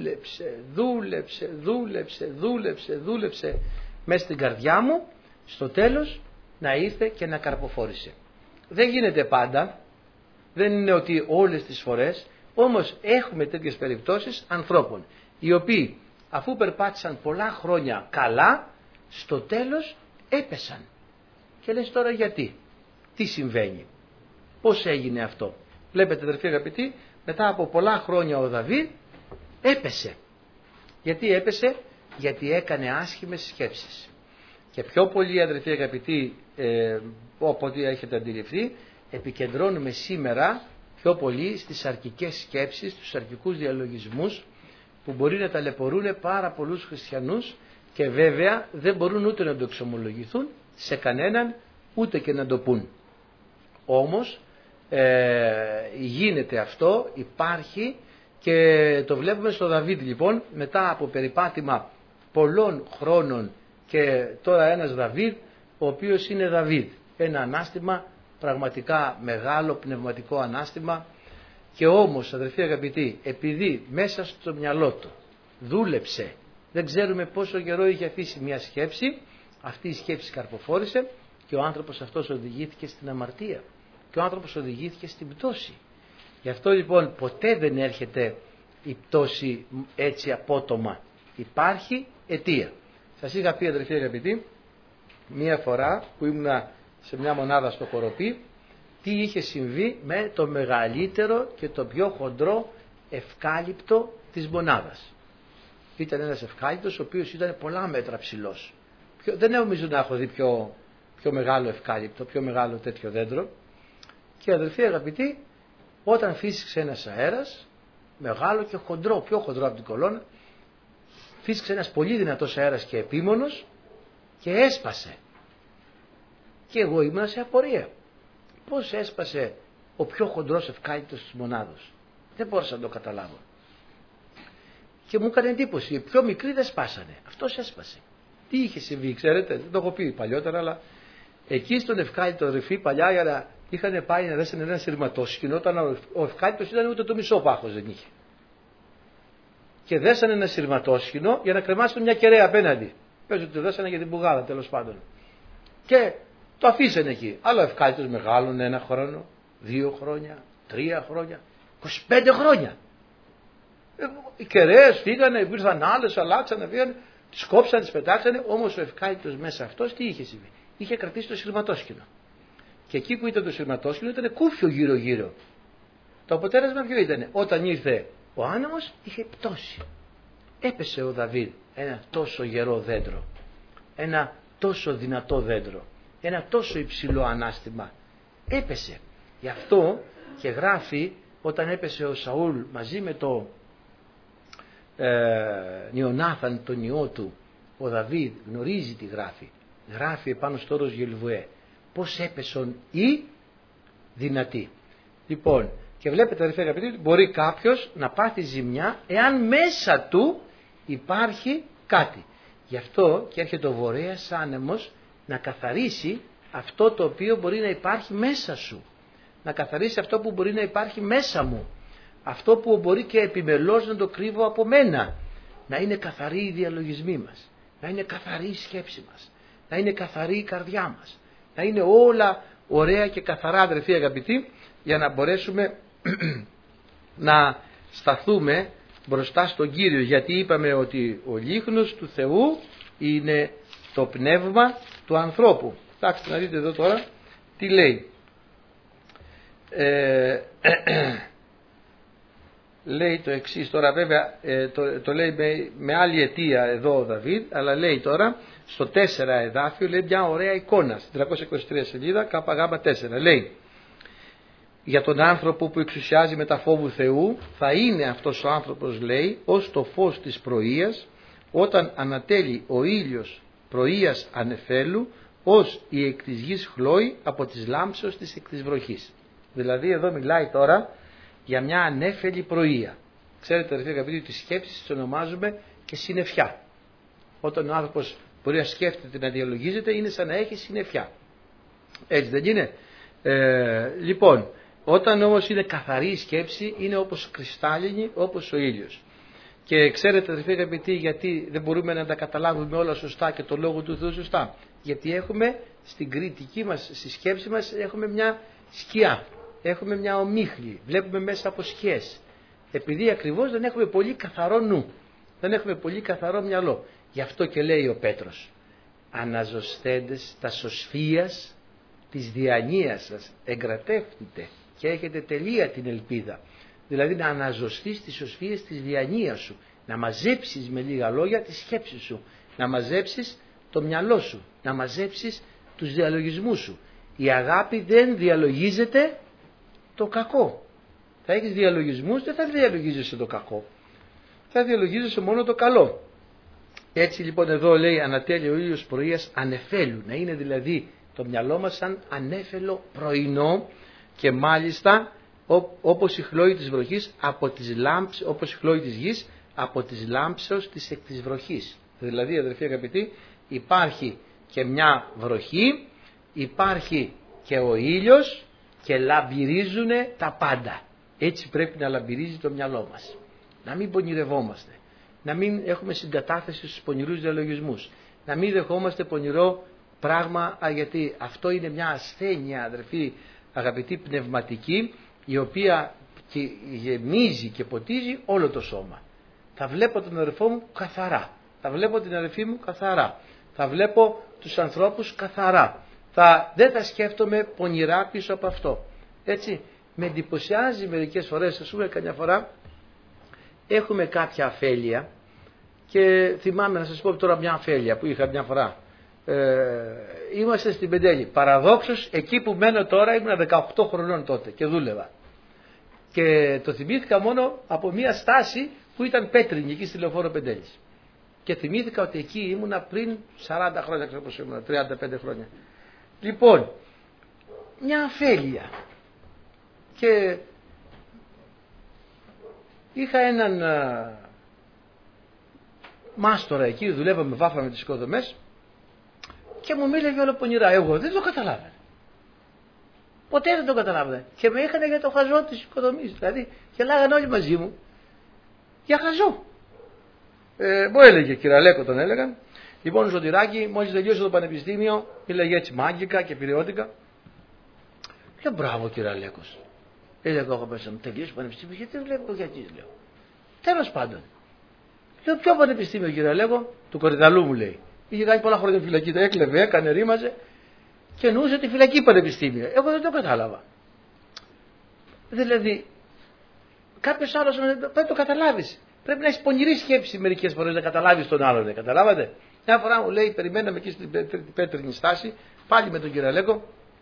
δούλεψε μέσα στην καρδιά μου, στο τέλος να ήρθε και να καρποφόρησε. Δεν γίνεται πάντα, δεν είναι ότι όλες τις φορές, όμως έχουμε τέτοιες περιπτώσεις ανθρώπων οι οποίοι αφού περπάτησαν πολλά χρόνια καλά, στο τέλος έπεσαν. Και λες τώρα γιατί, τι συμβαίνει, πώς έγινε αυτό? Βλέπετε αδερφοί αγαπητοί, μετά από πολλά χρόνια ο Δαβίδ έπεσε. Γιατί έπεσε? Γιατί έκανε άσχημες σκέψεις. Και πιο πολύ αδερφοί αγαπητοί, όποτε έχετε αντιληφθεί, επικεντρώνουμε σήμερα πιο πολύ στις αρκικές σκέψεις, στους αρκικούς διαλογισμούς που μπορεί να ταλαιπωρούν πάρα πολλούς χριστιανούς και βέβαια δεν μπορούν ούτε να το εξομολογηθούν σε κανέναν ούτε και να το πούν. Όμως γίνεται αυτό, υπάρχει και το βλέπουμε στο Δαβίδ λοιπόν, μετά από περιπάτημα πολλών χρόνων και τώρα ένας Δαβίδ ο οποίος είναι Δαβίδ, ένα ανάστημα πραγματικά μεγάλο πνευματικό ανάστημα. Και όμως αδερφοί αγαπητοί, επειδή μέσα στο μυαλό του δούλεψε, δεν ξέρουμε πόσο καιρό είχε αφήσει μια σκέψη, αυτή η σκέψη καρποφόρησε Και ο άνθρωπος αυτός οδηγήθηκε στην αμαρτία. Και ο άνθρωπος οδηγήθηκε στην πτώση. Γι' αυτό λοιπόν ποτέ δεν έρχεται η πτώση έτσι απότομα. Υπάρχει αιτία. Σας είχα πει, αδερφοί αγαπητοί, μία φορά που ήμουν σε μια μονάδα στο Κοροπή, τι είχε συμβεί με το μεγαλύτερο και το πιο χοντρό ευκάλυπτο της μονάδας. Ήταν ένας ευκάλυπτος ο οποίος ήταν πολλά μέτρα ψηλός. Δεν νομίζω να έχω δει πιο μεγάλο ευκάλυπτο, πιο μεγάλο τέτοιο δέντρο. Και αδελφοί αγαπητοί, όταν φύσηξε ένας αέρας, μεγάλο και χοντρό, πιο χοντρό από την κολόνα, φύσηξε ένας πολύ δυνατός αέρας και επίμονος και έσπασε. Και εγώ ήμουν σε απορία. Πώς έσπασε ο πιο χοντρός ευκάλυπτος της μονάδος? Δεν μπόρεσα να το καταλάβω. Και μου έκανε εντύπωση, οι πιο μικροί δεν σπάσανε. Αυτός έσπασε. Τι είχε συμβεί, ξέρετε, δεν το έχω πει παλιότερα, αλλά εκεί στον ευκάλυπτο ρηφή παλιά είχαν πάει να δέσουν ένα σειρματόσχηνο, όταν ο ευκάλυπτος ήταν ούτε το μισό πάχος δεν είχε. Και δέσανε ένα σειρματόσχηνο για να κρεμάσουν μια κεραία απέναντι. Πες ότι το δέσανε για την πουγάδα, τέλος πάντων. Και το αφήσανε εκεί. Άλλο ευκάλυπτος μεγάλωνε 1 χρόνο, 2 χρόνια, 3 χρόνια, 25 χρόνια. Οι κεραίες φύγανε, ήρθαν άλλες, αλλάξανε, φύγανε, τις κόψανε, τις πετάξανε, όμως ο ευκάλυπτος μέσα αυτός τι είχε συμβεί? Είχε κρατήσει το σειρματόσχηνο. Και εκεί που ήταν το σειρματόσχηνο ήταν κούφιο γύρω-γύρω. Το αποτέλεσμα ποιο ήταν? Όταν ήρθε ο άνεμος είχε πτώσει. Έπεσε ο Δαβίδ ένα τόσο γερό δέντρο, ένα τόσο δυνατό δέντρο, ένα τόσο υψηλό ανάστημα. Έπεσε. Γι' αυτό και γράφει, όταν έπεσε ο Σαούλ μαζί με το Ιωνάθαν τον ιό του, ο Δαβίδ γνωρίζει τι γράφει. Γράφει επάνω στο όρος Γελβουέ πως έπεσον οι δυνατοί. Λοιπόν, και βλέπετε αδελφοί αγαπητοί, μπορεί κάποιος να πάθει ζημιά εάν μέσα του υπάρχει κάτι. Γι' αυτό και έρχεται ο βορέας άνεμος να καθαρίσει αυτό το οποίο μπορεί να υπάρχει μέσα σου. Να καθαρίσει αυτό που μπορεί να υπάρχει μέσα μου. Αυτό που μπορεί και επιμελώς να το κρύβω από μένα. Να είναι καθαροί οι διαλογισμοί μας. Να είναι καθαρή η σκέψη μας. Να είναι καθαρή η καρδιά μας. Να είναι όλα ωραία και καθαρά, αδελφοί αγαπητοί, για να μπορέσουμε να σταθούμε μπροστά στον Κύριο. Γιατί είπαμε ότι ο λίχνος του Θεού είναι το πνεύμα του ανθρώπου. Κοιτάξτε να δείτε εδώ τώρα τι λέει. Λέει το εξής τώρα, βέβαια το λέει με άλλη αιτία εδώ ο Δαβίδ, αλλά λέει τώρα στο 4 εδάφιο, λέει μια ωραία εικόνα, στην 323 σελίδα, ΚΓ4, λέει για τον άνθρωπο που εξουσιάζει με τα φόβου Θεού, θα είναι αυτός ο άνθρωπος, λέει, ως το φως της πρωίας, όταν ανατέλει ο ήλιος πρωίας ανεφέλου, ως η εκ της γης χλώη από τις λάμψεως της εκ της βροχής. Δηλαδή εδώ μιλάει τώρα για μια ανέφελη πρωία. Ξέρετε αδελφοί αγαπητοί, ότι τις σκέψεις τις ονομάζουμε και συννεφιά. Όταν ο άνθρωπος μπορεί να σκέφτεται, να διαλογίζεται, είναι σαν να έχει συννεφιά. Έτσι δεν είναι? Λοιπόν, όταν όμως είναι καθαρή η σκέψη, είναι όπως κρυστάλλινη, όπως ο ήλιος. Και ξέρετε αδελφοί αγαπητοί, γιατί δεν μπορούμε να τα καταλάβουμε όλα σωστά και το λόγο του Θεού σωστά? Γιατί έχουμε στην κριτική μας, στη σκέψη μας, έχουμε μια σκιά. Έχουμε μια ομίχλη, βλέπουμε μέσα από σκιές. Επειδή ακριβώς δεν έχουμε πολύ καθαρό νου, δεν έχουμε πολύ καθαρό μυαλό. Γι' αυτό και λέει ο Πέτρος, αναζωσθέντες τα σωσφίας της διανοίας σας εγκρατεύτητε και έχετε τελεία την ελπίδα. Δηλαδή να αναζωστείς τις σωσφίες της διανοίας σου, να μαζέψεις με λίγα λόγια τη σκέψη σου, να μαζέψεις το μυαλό σου, να μαζέψεις τους διαλογισμούς σου. Η αγάπη δεν διαλογίζεται το κακό. Θα έχεις διαλογισμούς, δεν θα διαλογίζεσαι το κακό. Θα διαλογίζεσαι μόνο το καλό. Έτσι λοιπόν εδώ λέει ανατέλει ο ήλιος πρωίας ανεφέλου. Να είναι δηλαδή το μυαλό μας σαν ανέφελο πρωινό και μάλιστα όπως η χλώη της βροχής από τις λάμψες, όπως η χλώη της γης από τις λάμψεως της εκ της βροχής. Δηλαδή αδερφοί αγαπητοί, υπάρχει και μια βροχή, υπάρχει και ο ήλιος και λαμπυρίζουν τα πάντα. Έτσι πρέπει να λαμπυρίζει το μυαλό μας. Να μην πονηρευόμαστε. Να μην έχουμε συγκατάθεση στους πονηρούς διαλογισμούς. Να μην δεχόμαστε πονηρό πράγμα, γιατί αυτό είναι μια ασθένεια, αδερφοί αγαπητοί, πνευματική, η οποία γεμίζει και ποτίζει όλο το σώμα. Θα βλέπω τον αδερφό μου καθαρά, θα βλέπω την αδερφή μου καθαρά, θα βλέπω τους ανθρώπους καθαρά, δεν θα σκέφτομαι πονηρά πίσω από αυτό. Έτσι, με εντυπωσιάζει μερικές φορές, ας πούμε καμιά φορά έχουμε κάποια αφέλεια, και θυμάμαι να σας πω τώρα μια αφέλεια που είχα μια φορά. Είμαστε στην Πεντέλη, παραδόξως εκεί που μένω τώρα ήμουν 18 χρονών τότε και δούλευα, και το θυμήθηκα μόνο από μια στάση που ήταν πέτρινη εκεί στη Λεωφόρο Πεντέλης, και θυμήθηκα ότι εκεί ήμουνα πριν 40 χρόνια, ξέρω πως ήμουνα, 35 χρόνια. Λοιπόν, μια αφέλεια, και είχα έναν μάστορα εκεί, δουλεύαμε, βάφαμε τις οικοδομές, και μου μίλαγε όλο πονηρά. Εγώ δεν το καταλάβαινα. Ποτέ δεν το καταλάβαινα. Και με είχαν για το χαζό της οικοδομής. Δηλαδή, γελάγαν όλοι μαζί μου για χαζό. Μου έλεγε, Κυραλέκο τον έλεγαν. Λοιπόν, Ζωτηράκη, μόλις τελείωσε το πανεπιστήμιο, μίλαγε έτσι μάγικα και πυριώτικα. Λέω, μπράβο Κυραλέκος. Έλεγα εγώ μέσα μου, τελείωσε το πανεπιστήμιο, γιατί βλέπω γιατί, λέω. Τέλος πάντων. Λέω, ποιο πανεπιστήμιο, Κυραλέκο? Του Κορυδαλού, μου λέει. Είχε κάνει πολλά χρόνια φυλακή, τα έκλεβε, έκανε, ρήμαζε, και εννοούσε τη φυλακή πανεπιστήμιο. Εγώ δεν το κατάλαβα. Δηλαδή, κάποιος άλλος πρέπει να το καταλάβεις. Πρέπει να έχεις πονηρή σκέψη μερικές φορές να καταλάβεις τον άλλον. Καταλάβατε? Μια φορά μου λέει, περιμέναμε εκεί στην πέτρινη στάση, πάλι με τον Κυραλέκο.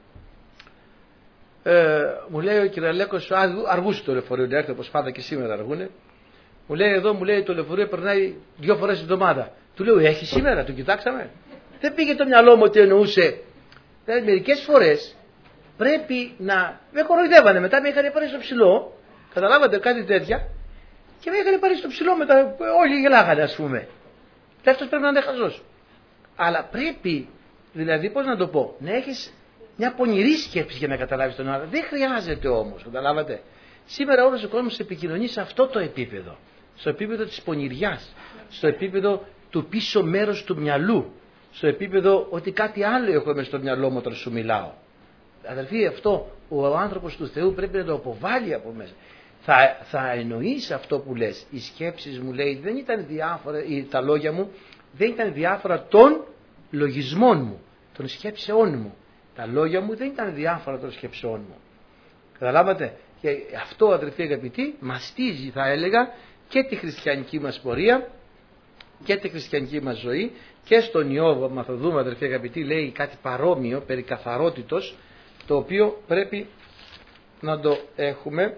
Μου λέει ο Κυραλέκος, αργούσε το λεωφορείο, να έρθει όπως πάντα και σήμερα αργούνε. Μου λέει, εδώ μου λέει το λεωφορείο περνάει 2 φορές την εβδομάδα. Του λέω, έχει σήμερα, το κοιτάξαμε. Δεν πήγε το μυαλό μου ότι εννοούσε. Δηλαδή μερικές φορές πρέπει να. Με κοροϊδεύανε, μετά με είχαν πάρει στο ψηλό. Καταλάβατε, κάτι τέτοια. Και με είχαν πάρει στο ψηλό μετά. Όλοι γελάγανε, ας πούμε. Και αυτός πρέπει να είναι χαζός. Αλλά πρέπει, δηλαδή, πώς να το πω, να έχεις μια πονηρή σκέψη για να καταλάβεις τον άλλο. Δεν χρειάζεται όμως, καταλάβατε. Σήμερα όλος ο κόσμος επικοινωνεί σε αυτό το επίπεδο. Στο επίπεδο της πονηριάς. Στο επίπεδο του πίσω μέρους του μυαλού. Στο επίπεδο ότι κάτι άλλο έχω μες στο μυαλό μου όταν σου μιλάω. Αδελφοί, αυτό ο άνθρωπος του Θεού πρέπει να το αποβάλει από μέσα. Θα εννοείς αυτό που λες. Οι σκέψεις μου, λέει, δεν ήταν διάφορα, τα λόγια μου δεν ήταν διάφορα των λογισμών μου, των σκέψεών μου. Τα λόγια μου δεν ήταν διάφορα των σκέψεών μου. Καταλάβατε? Και αυτό, αδελφοί αγαπητοί, μαστίζει, θα έλεγα, και τη χριστιανική μας πορεία και τη χριστιανική μας ζωή. Και στον Ιώβ, μα θα δούμε, αδελφοί αγαπητοί, λέει κάτι παρόμοιο περί καθαρότητος, το οποίο πρέπει να το έχουμε.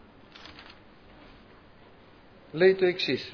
Λέει το εξής.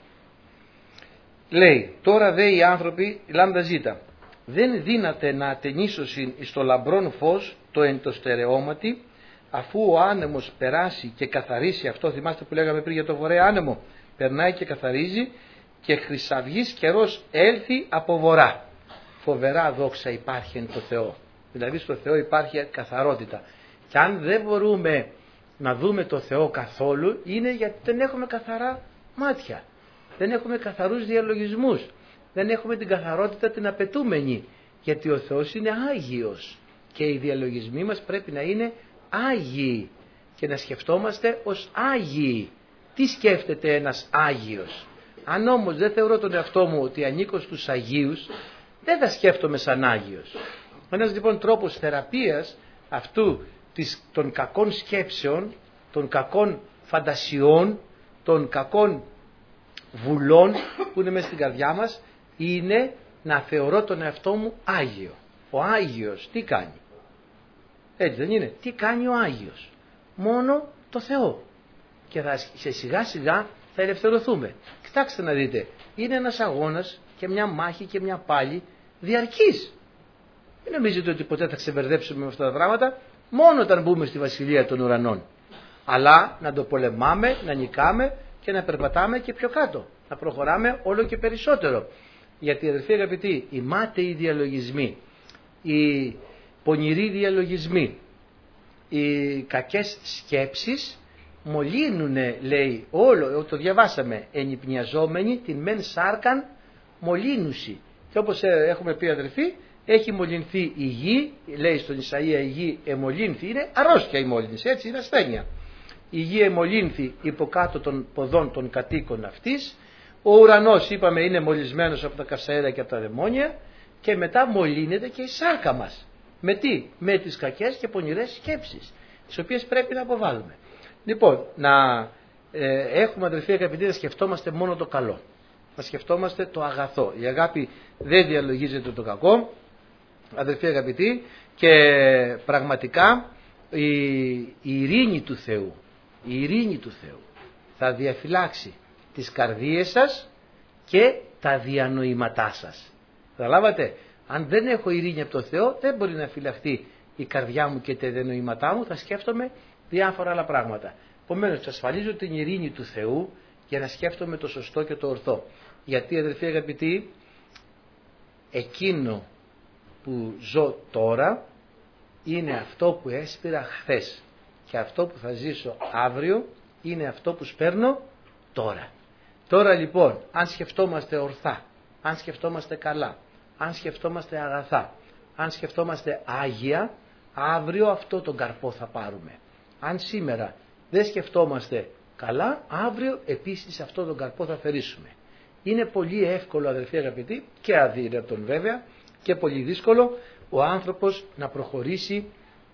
Λέει, τώρα δε οι άνθρωποι, λάμδα ζήτα, δεν δύναται να ατενίσωσιν εις το λαμπρόν φως το εν το στερεώματι, αφού ο άνεμος περάσει και καθαρίσει αυτό. Θυμάστε που λέγαμε πριν για το βορρέα άνεμο? Περνάει και καθαρίζει, και χρυσαυγής καιρός έλθει από βορρά. Φοβερά δόξα υπάρχει εν το Θεό. Δηλαδή στο Θεό υπάρχει καθαρότητα. Και αν δεν μπορούμε να δούμε το Θεό καθόλου, είναι γιατί δεν έχουμε καθαρά μάτια. Δεν έχουμε καθαρούς διαλογισμούς. Δεν έχουμε την καθαρότητα την απαιτούμενη. Γιατί ο Θεός είναι Άγιος. Και οι διαλογισμοί μας πρέπει να είναι Άγιοι. Και να σκεφτόμαστε ως Άγιοι. Τι σκέφτεται ένας Άγιος? Αν όμως δεν θεωρώ τον εαυτό μου ότι ανήκω στους Αγίους, δεν θα σκέφτομαι σαν Άγιος. Ένας λοιπόν τρόπος θεραπείας αυτού των κακών σκέψεων, των κακών φαντασιών, των κακών βουλών που είναι μέσα στην καρδιά μας, είναι να θεωρώ τον εαυτό μου Άγιο. Ο Άγιος τι κάνει? Έτσι δεν είναι? Τι κάνει ο Άγιος? Μόνο το Θεό. Και σιγά σιγά θα ελευθερωθούμε. Κοιτάξτε να δείτε, είναι ένας αγώνας και μια μάχη και μια πάλη διαρκής. Μην νομίζετε ότι ποτέ θα ξεμπερδέψουμε με αυτά τα πράγματα, μόνο όταν μπούμε στη βασιλεία των ουρανών. Αλλά να το πολεμάμε, να νικάμε και να περπατάμε και πιο κάτω. Να προχωράμε όλο και περισσότερο. Γιατί, αδελφοί αγαπητοί, οι μάταιοι διαλογισμοί, οι πονηροί διαλογισμοί, οι κακές σκέψεις μολύνουνε, λέει, όλο, το διαβάσαμε, ενυπνιαζόμενοι την μεν σάρκαν μολύνουση. Και όπως έχουμε πει, αδελφοί, Έχει μολυνθεί η γη, λέει στον Ισαΐα η γη εμολύνθη, είναι αρρώστια η μόλυνση, έτσι είναι ασθένεια. Η γη εμολύνθη υπό κάτω των ποδών των κατοίκων αυτής. Ο ουρανός είπαμε είναι μολυσμένος από τα καυσαέρια και από τα δαιμόνια και μετά μολύνεται και η σάρκα μας. Με τι? Με τις κακές και πονηρές σκέψεις, τις οποίες πρέπει να αποβάλουμε. Λοιπόν, να έχουμε αδελφοί αγαπητοί να σκεφτόμαστε μόνο το καλό. Να σκεφτόμαστε το αγαθό. Η αγάπη δεν διαλογίζεται το κακό, αδελφοί αγαπητοί, και πραγματικά η ειρήνη του Θεού, η ειρήνη του Θεού θα διαφυλάξει τις καρδίες σας και τα διανοήματά σας. Καταλάβατε, αν δεν έχω ειρήνη από τον Θεό δεν μπορεί να φυλαχτεί η καρδιά μου και τα διανοήματά μου, θα σκέφτομαι διάφορα άλλα πράγματα. Επομένως, εξασφαλίζω την ειρήνη του Θεού για να σκέφτομαι το σωστό και το ορθό. Γιατί, αδελφοί αγαπητοί, εκείνο που ζω τώρα είναι αυτό που έσπηρα χθες και αυτό που θα ζήσω αύριο είναι αυτό που σπέρνω τώρα. Τώρα λοιπόν, αν σκεφτόμαστε ορθά, αν σκεφτόμαστε καλά, αν σκεφτόμαστε αγαθά, αν σκεφτόμαστε άγια, αύριο αυτό τον καρπό θα πάρουμε. Αν σήμερα δεν σκεφτόμαστε καλά, αύριο επίσης αυτό τον καρπό θα φερήσουμε. Είναι πολύ εύκολο, αδελφοί αγαπητοί, και αδύνατον βέβαια, και πολύ δύσκολο ο άνθρωπος να προχωρήσει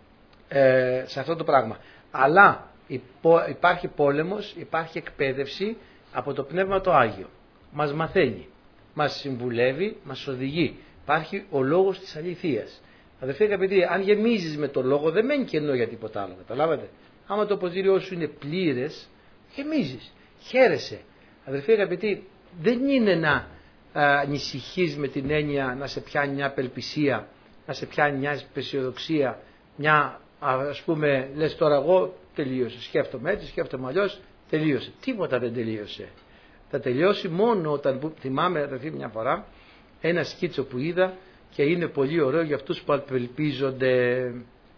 σε αυτό το πράγμα. Αλλά υπάρχει πόλεμος, υπάρχει εκπαίδευση από το Πνεύμα το Άγιο. Μας μαθαίνει, μας συμβουλεύει, μας οδηγεί. Υπάρχει ο λόγος της αληθείας. Αδελφοί αγαπητοί, αν γεμίζεις με το λόγο δεν μένει κενό για τίποτα άλλο. Καταλάβατε. Άμα το ποζήριό σου είναι πλήρες, γεμίζεις, χαίρεσαι. Αδελφοί αγαπητοί, δεν είναι να ανησυχείς με την έννοια να σε πιάνει μια απελπισία, να σε πιάνει μια αισιοδοξία, μια ας πούμε λες τώρα εγώ τελείωσε, σκέφτομαι έτσι, σκέφτομαι αλλιώς, τελείωσε. Τίποτα δεν τελείωσε. Θα τελειώσει μόνο όταν, θυμάμαι αδελφοί μια φορά ένα σκίτσο που είδα και είναι πολύ ωραίο για αυτούς που απελπίζονται.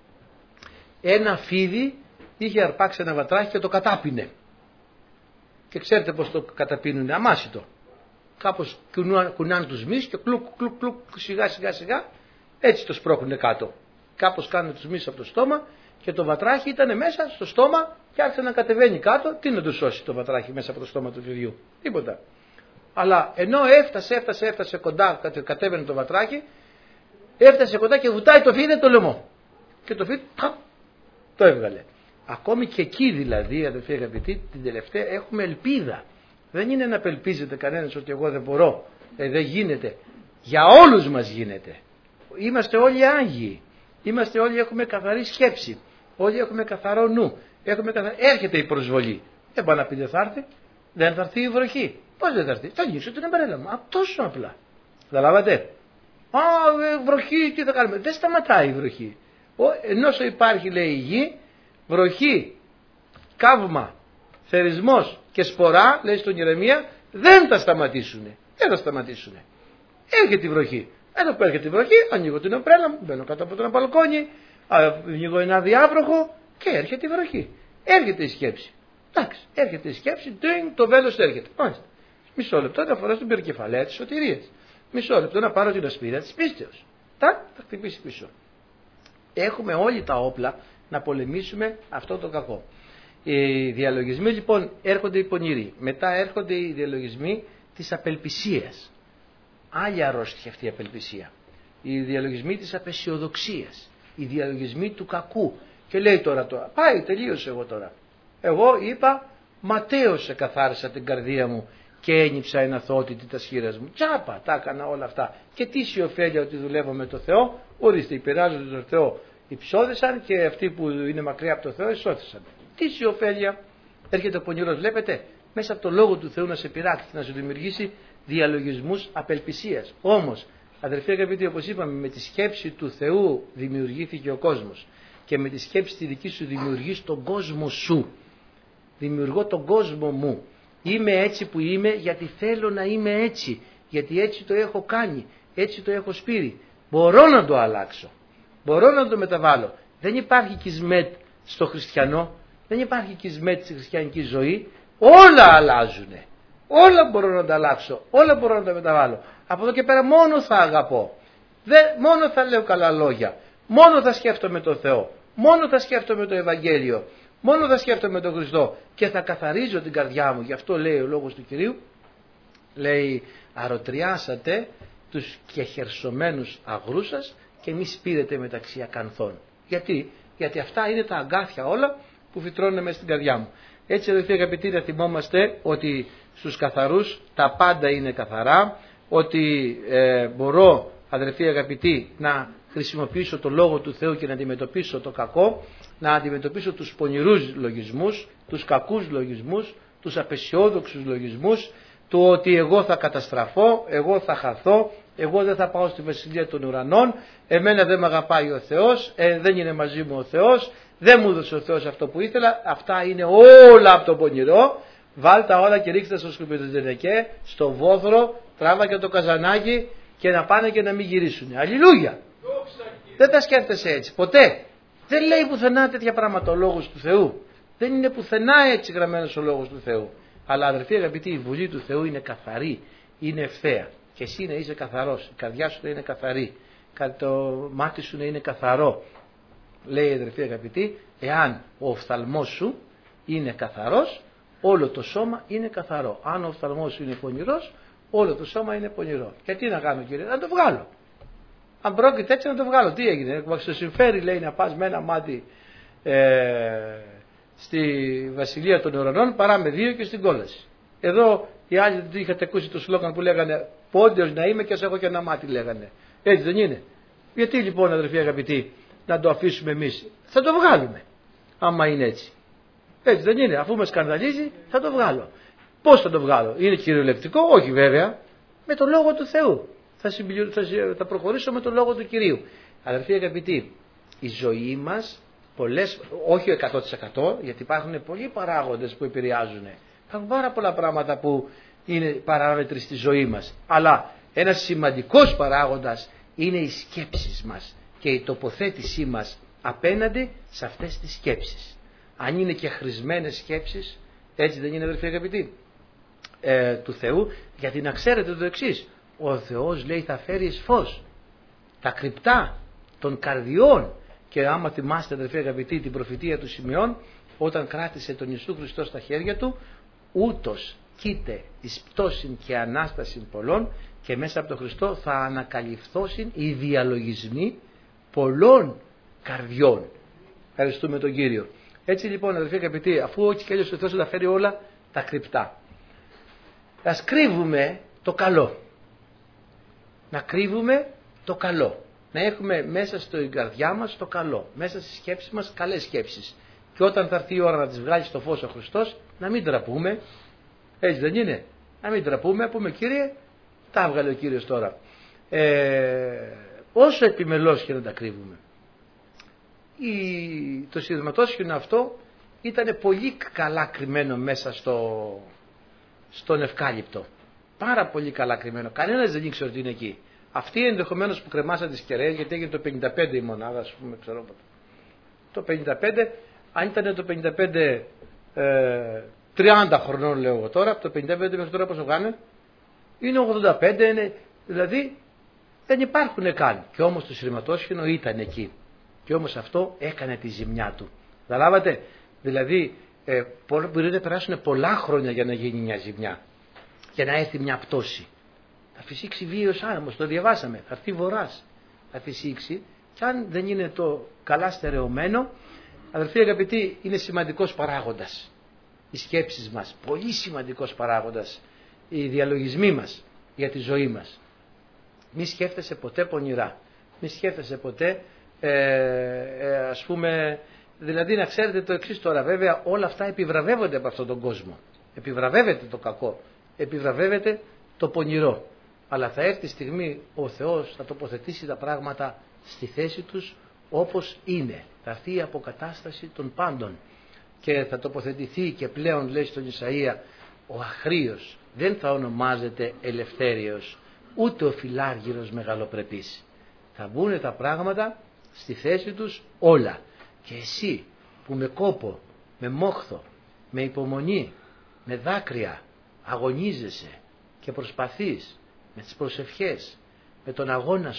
Ένα φίδι είχε αρπάξει ένα βατράχι και το κατάπινε. Και ξέρετε πως το καταπίνουνε, αμάσιτο. Κάπως κουνάνε τους μυς και κλουκ σιγά έτσι το σπρώχουνε κάτω. Κάπως κάνουν τους μυς από το στόμα και το βατράχι ήταν μέσα στο στόμα και άρχισε να κατεβαίνει κάτω. Τι να του σώσει το βατράχι μέσα από το στόμα του φιδιού? Τίποτα. Αλλά ενώ έφτασε κοντά, κατέβαινε το βατράχι, έφτασε κοντά και βουτάει το φίδι το λαιμό. Και το φίδι το έβγαλε. Ακόμη και εκεί δηλαδή, αδελφοί αγαπητοί, την τελευταία έχουμε ελπίδα. Δεν είναι να απελπίζεται κανένας ότι εγώ δεν μπορώ, δεν γίνεται. Για όλους μας γίνεται. Είμαστε όλοι άγιοι. Είμαστε όλοι, έχουμε καθαρή σκέψη. Όλοι έχουμε καθαρό νου. Έρχεται η προσβολή. Δεν πάει να πει δεν θα έρθει. Δεν θα έρθει η βροχή. Πώς δεν θα έρθει? Θα ανοίξω την εμπαρέλα μου. Τόσο απλά. Καταλάβατε. Βροχή, τι θα κάνουμε? Δεν σταματάει η βροχή. Ενώ υπάρχει, λέει, η γη, βροχή, καύμα, θερισμός και σπορά, λέει στον Ιερεμία, δεν θα σταματήσουν. Δεν θα σταματήσουν. Έρχεται η βροχή. Εδώ που έρχεται η βροχή, ανοίγω την ομπρέλα μου, μπαίνω κάτω από τον μπαλκόνι, ανοίγω ένα διάβροχο και έρχεται η βροχή. Έρχεται η σκέψη. Εντάξει, έρχεται η σκέψη, το βέλος έρχεται. Μάλιστα. Μισό λεπτό να φορέσω την περικεφαλαία της σωτηρίας. Μισό λεπτό να πάρω την ασπίδα της πίστεως. Θα χτυπήσει πίσω. Έχουμε όλοι τα όπλα να πολεμήσουμε αυτό το κακό. Οι διαλογισμοί λοιπόν έρχονται οι πονηροί. Μετά έρχονται οι διαλογισμοί της απελπισίας. Άλλη αρρώστια αυτή η απελπισία. Οι διαλογισμοί της απεσιοδοξίας. Οι διαλογισμοί του κακού. Και λέει τώρα, πάει, τελείωσε εγώ τώρα. Εγώ είπα, ματέως εκαθάρισα την καρδία μου και ένιψα εν αθωότητη τα σχήρας μου. Τσάπα, τα έκανα όλα αυτά. Και τι σιωφέλεια ότι δουλεύω με το Θεό? Ορίστε, υπεράζονται τον Θεό, υψώδησαν και αυτοί που είναι μακριά από το Θεό εισώθησαν. Τι σιωφέλεια? Έρχεται ο πονηρός, βλέπετε, μέσα από το λόγο του Θεού να σε πειράξει, να σου δημιουργήσει διαλογισμούς απελπισίας. Όμως, αδερφοί αγαπητοί, όπως είπαμε, με τη σκέψη του Θεού δημιουργήθηκε ο κόσμος. Και με τη σκέψη τη δική σου δημιουργείς τον κόσμο σου. Δημιουργώ τον κόσμο μου. Είμαι έτσι που είμαι γιατί θέλω να είμαι έτσι. Γιατί έτσι το έχω κάνει. Έτσι το έχω σπείρει. Μπορώ να το αλλάξω. Μπορώ να το μεταβάλω. Δεν υπάρχει κισμέτ στο χριστιανό. Δεν υπάρχει κισμέτ στη χριστιανική ζωή. Όλα αλλάζουν. Όλα μπορώ να τα αλλάξω. Όλα μπορώ να τα μεταβάλω. Από εδώ και πέρα μόνο θα αγαπώ. Μόνο θα λέω καλά λόγια, μόνο θα σκέφτομαι τον Θεό, μόνο θα σκέφτομαι το Ευαγγέλιο, μόνο θα σκέφτομαι τον Χριστό και θα καθαρίζω την καρδιά μου. Γι' αυτό λέει ο λόγος του Κυρίου, λέει αρωτριάσατε τους κεχερσωμένους αγρούς σας και μη σπείρετε μεταξύ ακανθών. Γιατί αυτά είναι τα αγκάθια όλα που φυτρώνουν μέσα στην καρδιά μου. Έτσι αδελφοί αγαπητοί, να θυμόμαστε ότι στους καθαρούς τα πάντα είναι καθαρά, ότι μπορώ αδελφοί αγαπητοί να χρησιμοποιήσω το Λόγο του Θεού και να αντιμετωπίσω το κακό, να αντιμετωπίσω τους πονηρούς λογισμούς, τους κακούς λογισμούς, τους απεσιόδοξους λογισμούς, το ότι εγώ θα καταστραφώ, εγώ θα χαθώ, εγώ δεν θα πάω στη Βασιλεία των Ουρανών, εμένα δεν με αγαπάει ο Θεός, δεν είναι μαζί μου ο Θεός, δεν μου έδωσε ο Θεός αυτό που ήθελα. Αυτά είναι όλα από το πονηρό. Βάλτα όλα και ρίξτε στο σκουπιδοτενεκέ, στο βόθρο, τράβα και το καζανάκι και να πάνε και να μην γυρίσουν. Αλληλούια! Δεν τα σκέφτεσαι έτσι ποτέ. Δεν λέει πουθενά τέτοια πράγματα ο Λόγος του Θεού. Δεν είναι πουθενά έτσι γραμμένος ο Λόγος του Θεού. Αλλά αδερφοί αγαπητοί, η Βουλή του Θεού είναι καθαρή, είναι ευθέα. Και εσύ να είσαι καθαρός, η καρδιά σου να είναι καθαρή, το μάτι σου να είναι καθαρό. Λέει αδερφοί αγαπητοί, εάν ο οφθαλμός σου είναι καθαρός, όλο το σώμα είναι καθαρό. Αν ο οφθαλμός σου είναι πονηρός, όλο το σώμα είναι πονηρό. Και τι να κάνω κύριε, να το βγάλω. Αν πρόκειται έτσι να το βγάλω, τι έγινε, σου συμφέρει λέει να πας με ένα μάτι στη Βασιλεία των Ουρανών παρά με δύο και στην κόλαση. Εδώ οι άλλοι είχατε ακούσει το σλόγγαν που λέγανε πόντιος να είμαι και ας έχω και ένα μάτι λέγανε. Έτσι δεν είναι? Γιατί λοιπόν αδερφοί αγαπητοί να το αφήσουμε εμείς? Θα το βγάλουμε άμα είναι έτσι. Έτσι δεν είναι? Αφού με σκανδαλίζει θα το βγάλω. Πώς θα το βγάλω? Είναι κυριολεκτικό? Όχι βέβαια. Με το Λόγο του Θεού. Θα προχωρήσω με το Λόγο του Κυρίου. Αδερφοί αγαπητοί, η ζωή μας όχι 100% γιατί υπάρχουν πολλοί παράγοντες που επηρεάζουν. Υπάρχουν πάρα πολλά πράγματα που είναι παράμετροι στη ζωή μας. Αλλά ένας σημαντικός παράγοντας είναι οι σκέψεις μας και η τοποθέτησή μας απέναντι σε αυτές τις σκέψεις. Αν είναι και χρησμένες σκέψεις, έτσι δεν είναι αδερφοί αγαπητοί, του Θεού, γιατί να ξέρετε το εξής, ο Θεός λέει θα φέρει εις φως τα κρυπτά των καρδιών. Και άμα θυμάστε αδερφοί αγαπητοί την προφητεία του Σιμεών, όταν κράτησε τον Ιησού Χριστό στα χέρια του, ούτως κοίται εις πτώσιν και ανάστασιν πολλών, και μέσα από τον Χριστό θα ανακαλυφθώσιν οι διαλογισμοί πολλών καρδιών. Ευχαριστούμε τον Κύριο. Έτσι λοιπόν αδερφοί αγαπητοί, αφού έτσι κι αλλιώς ο Θεός θα φέρει όλα τα κρυπτά, ας κρύβουμε το καλό. Να κρύβουμε το καλό. Να έχουμε μέσα στην καρδιά μας το καλό. Μέσα στις σκέψεις μας καλές σκέψεις. Και όταν θα έρθει η ώρα να τις βγάλει στο φως ο Χριστός, να μην τραπούμε. Έτσι δεν είναι? Να μην τραπούμε, πούμε Κύριε, τα έβγαλε ο Κύριος τώρα. Όσο επιμελώς και να τα κρύβουμε. Το σειρματόσχηνο αυτό ήταν πολύ καλά κρυμμένο μέσα στον ευκάλυπτο. Πάρα πολύ καλά κρυμμένο. Κανένας δεν ήξερε ότι είναι εκεί. Αυτοί ενδεχομένως που κρεμάσαν τις κεραίες, γιατί έγινε το 55 η μονάδα, ας πούμε, ξέρω πότε. Το 55, αν ήταν το 55 30 χρονών λέω εγώ τώρα, από το 55 μέχρι τώρα πόσο κάνε, είναι 85, είναι, δηλαδή δεν υπάρχουν καν. Και όμως το σειρματόσχηνο ήταν εκεί. Και όμως αυτό έκανε τη ζημιά του. Καταλάβατε, δηλαδή μπορεί να περάσουν πολλά χρόνια για να γίνει μια ζημιά, για να έρθει μια πτώση. Θα φυσήξει βίαιος άνεμος, το διαβάσαμε, θα έρθει βορράς, θα φυσήξει, και αν δεν είναι το καλά στερεωμένο, αδελφοί αγαπητοί, είναι σημαντικός παράγοντας. Οι σκέψεις μας, πολύ σημαντικός παράγοντας, οι διαλογισμοί μας για τη ζωή μας. Μη σκέφτεσαι ποτέ πονηρά, μη σκέφτεσαι ποτέ, ας πούμε, δηλαδή να ξέρετε το εξής τώρα, βέβαια όλα αυτά επιβραβεύονται από αυτόν τον κόσμο. Επιβραβεύεται το κακό, επιβραβεύεται το πονηρό. Αλλά θα έρθει η στιγμή ο Θεός θα τοποθετήσει τα πράγματα στη θέση τους όπως είναι. Θα έρθει η αποκατάσταση των πάντων και θα τοποθετηθεί, και πλέον λέει στον Ισαΐα, ο αχρίος δεν θα ονομάζεται ελευθέριος, ούτε ο φιλάργυρος μεγαλοπρεπής. Θα μπουν τα πράγματα στη θέση τους όλα. Και εσύ που με κόπο, με μόχθο, με υπομονή, με δάκρυα αγωνίζεσαι και προσπαθείς με τις προσευχές, με τον αγώνα σου,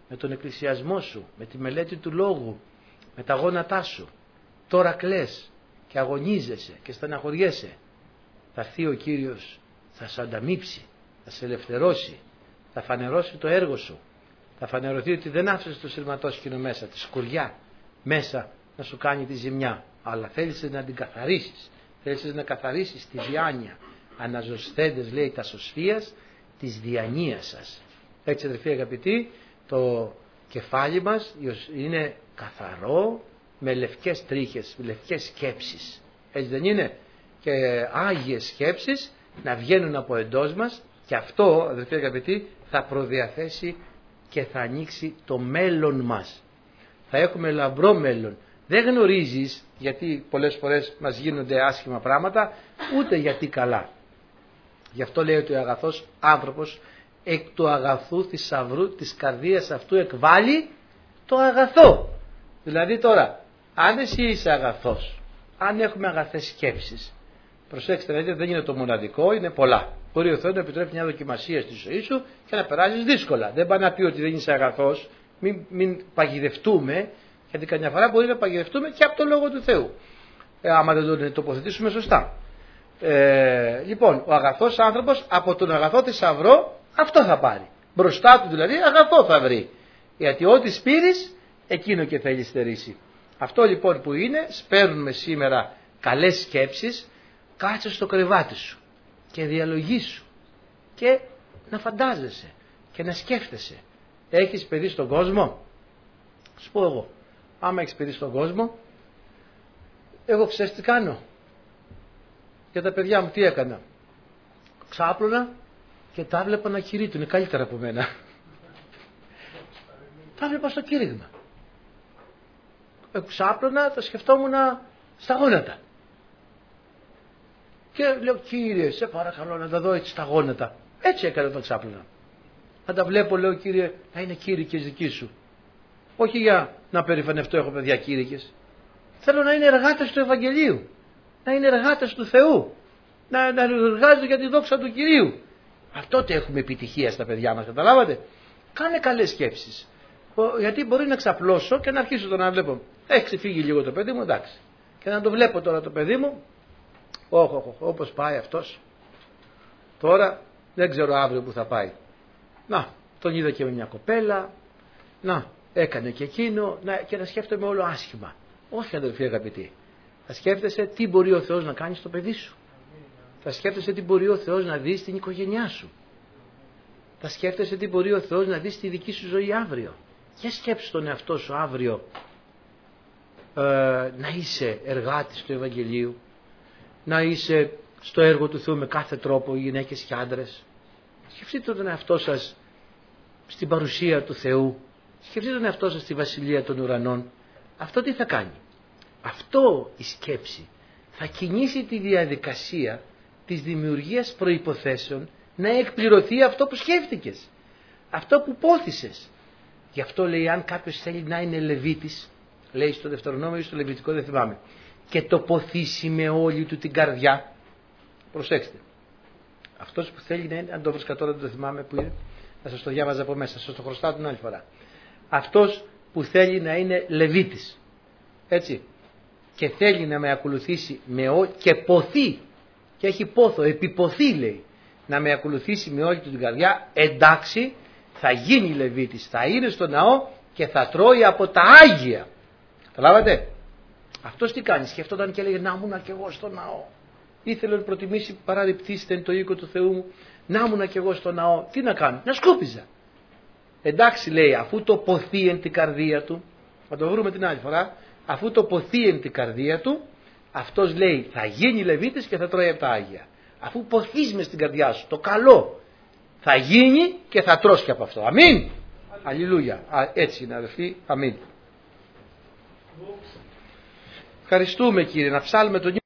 με τον εκκλησιασμό σου, με τη μελέτη του λόγου, με τα γόνατά σου. Τώρα κλαις και αγωνίζεσαι και στεναχωριέσαι. Θα έρθει ο Κύριος, θα σε ανταμείψει, θα σε ελευθερώσει, θα φανερώσει το έργο σου. Θα φανερωθεί ότι δεν άφησες το σειρματόσκηνο μέσα, τη σκουριά μέσα να σου κάνει τη ζημιά. Αλλά θέλησες να την καθαρίσεις. Θέλησες να καθαρίσεις τη διάνοια. Αναζωσθέντες, λέει, τα σωσφίας της διανοίας σας. Έτσι, αδερφοί αγαπητοί, το κεφάλι μας είναι καθαρό, με λευκές τρίχες, με λευκές σκέψεις. Έτσι δεν είναι? Και άγιες σκέψεις να βγαίνουν από εντός μας, και αυτό, αδερφοί αγαπητοί, θα προδιαθέσει και θα ανοίξει το μέλλον μας. Θα έχουμε λαμπρό μέλλον. Δεν γνωρίζεις γιατί πολλές φορές μας γίνονται άσχημα πράγματα, ούτε γιατί καλά. Γι' αυτό λέει ότι ο αγαθός άνθρωπος εκ του αγαθού θησαυρού της καρδίας αυτού εκβάλλει το αγαθό. Δηλαδή τώρα, αν εσύ είσαι αγαθός, αν έχουμε αγαθές σκέψεις, προσέξτε, δηλαδή δεν είναι το μοναδικό, είναι πολλά. Μπορεί ο Θεός να επιτρέπει μια δοκιμασία στη ζωή σου και να περάσεις δύσκολα. Δεν πάει να πει ότι δεν είσαι αγαθός, μην παγιδευτούμε, γιατί καμιά φορά μπορεί να παγιδευτούμε και από το Λόγο του Θεού, άμα δεν τον τοποθετήσουμε σωστά. Λοιπόν, ο αγαθός άνθρωπος από τον αγαθό θησαυρό αυτό θα πάρει. Μπροστά του δηλαδή αγαθό θα βρει. Γιατί ό,τι σπείρεις, εκείνο και θέλει στερήσει. Αυτό λοιπόν που είναι, σπέρνουμε σήμερα καλές σκέψεις, κάτσε στο κρεβάτι σου και διαλογήσου και να φαντάζεσαι και να σκέφτεσαι. Έχεις παιδί στον κόσμο? Σου πω εγώ, άμα έχεις παιδί στον κόσμο, εγώ ξέρεις τι κάνω? Για τα παιδιά μου τι έκανα? Ξάπλωνα και τα βλέπα να κηρύττουν, είναι καλύτερα από μένα. Τα βλέπα στο κήρυγμα. Ξάπλωνα, τα σκεφτόμουν στα γόνατα. Και λέω, Κύριε, σε παρακαλώ να τα δω έτσι στα γόνατα. Έτσι έκανα όταν ξάπλωνα. Να τα βλέπω, λέω, Κύριε, να είναι κήρυκες δικοί σου. Όχι για να περηφανευτώ, έχω παιδιά κήρυκες. Θέλω να είναι εργάτες του Ευαγγελίου. Να είναι εργάτες του Θεού. Να εργάζονται για τη δόξα του Κυρίου. Τότε έχουμε επιτυχία στα παιδιά μας, καταλάβατε? Κάνε καλές σκέψεις. Γιατί μπορεί να ξαπλώσω και να αρχίσω να βλέπω. Έχει ξεφύγει λίγο το παιδί μου, εντάξει. Και να το βλέπω τώρα το παιδί μου. Όπως πάει αυτός. Τώρα δεν ξέρω αύριο που θα πάει. Να, τον είδα και με μια κοπέλα. Να, έκανε και εκείνο. Και να σκέφτομαι όλο άσχημα. Όχι, αδελφοί αγαπητοί. Θα σκέφτεσαι τι μπορεί ο Θεός να κάνει στο παιδί σου. Θα σκέφτεσαι τι μπορεί ο Θεός να δει στην οικογένειά σου. Θα σκέφτεσαι τι μπορεί ο Θεός να δει στη δική σου ζωή αύριο. Για σκέψου τον εαυτό σου αύριο να είσαι εργάτης του Ευαγγελίου, να είσαι στο έργο του Θεού με κάθε τρόπο, οι γυναίκες και άντρες. Σκεφτείτε τον εαυτό σας στην παρουσία του Θεού. Σκεφτείτε τον εαυτό σας στη βασιλεία των ουρανών. Αυτό τι θα κάνει? Αυτό η σκέψη θα κινήσει τη διαδικασία της δημιουργίας προϋποθέσεων να εκπληρωθεί αυτό που σκέφτηκες, αυτό που πόθησες. Γι' αυτό λέει, αν κάποιος θέλει να είναι Λεβίτης, λέει στο Δευτερονόμιο ή στο Λεβιτικό, δεν θυμάμαι, και το ποθήσει με όλη του την καρδιά. Προσέξτε, αυτός που θέλει να είναι, αν το βρίσκα τώρα δεν το θυμάμαι που είναι, θα σας το διάβαζα από μέσα, σας το χρωστάω την άλλη φορά. Αυτός που θέλει να είναι Λεβίτης, έτσι, και θέλει να με ακολουθήσει και ποθεί, και έχει πόθο, επιποθεί λέει, να με ακολουθήσει με όλη του την καρδιά, εντάξει, θα γίνει Λεβίτης, θα είναι στο ναό και θα τρώει από τα Άγια. Καταλάβατε? Αυτός τι κάνει? Σκεφτόταν και έλεγε, να ήμουνα κι εγώ στο ναό. Ήθελε να προτιμήσει παραδειπτήστε το οίκο του Θεού μου, να ήμουνα κι εγώ στο ναό. Τι να κάνω? Να σκούπιζα. Εντάξει λέει, αφού το ποθεί εν την καρδία του, θα το βρούμε την άλλη φορά, αφού το ποθεί εν την καρδία του, αυτός λέει θα γίνει Λεβίτης και θα τρώει από τα Άγια. Αφού ποθείς μες στην καρδιά σου το καλό, θα γίνει και θα τρως και από αυτό. Αμήν. Αλληλούια. Έτσι είναι αδελφοί. Αμήν. Ευχαριστούμε Κύριε, να ψάλουμε τον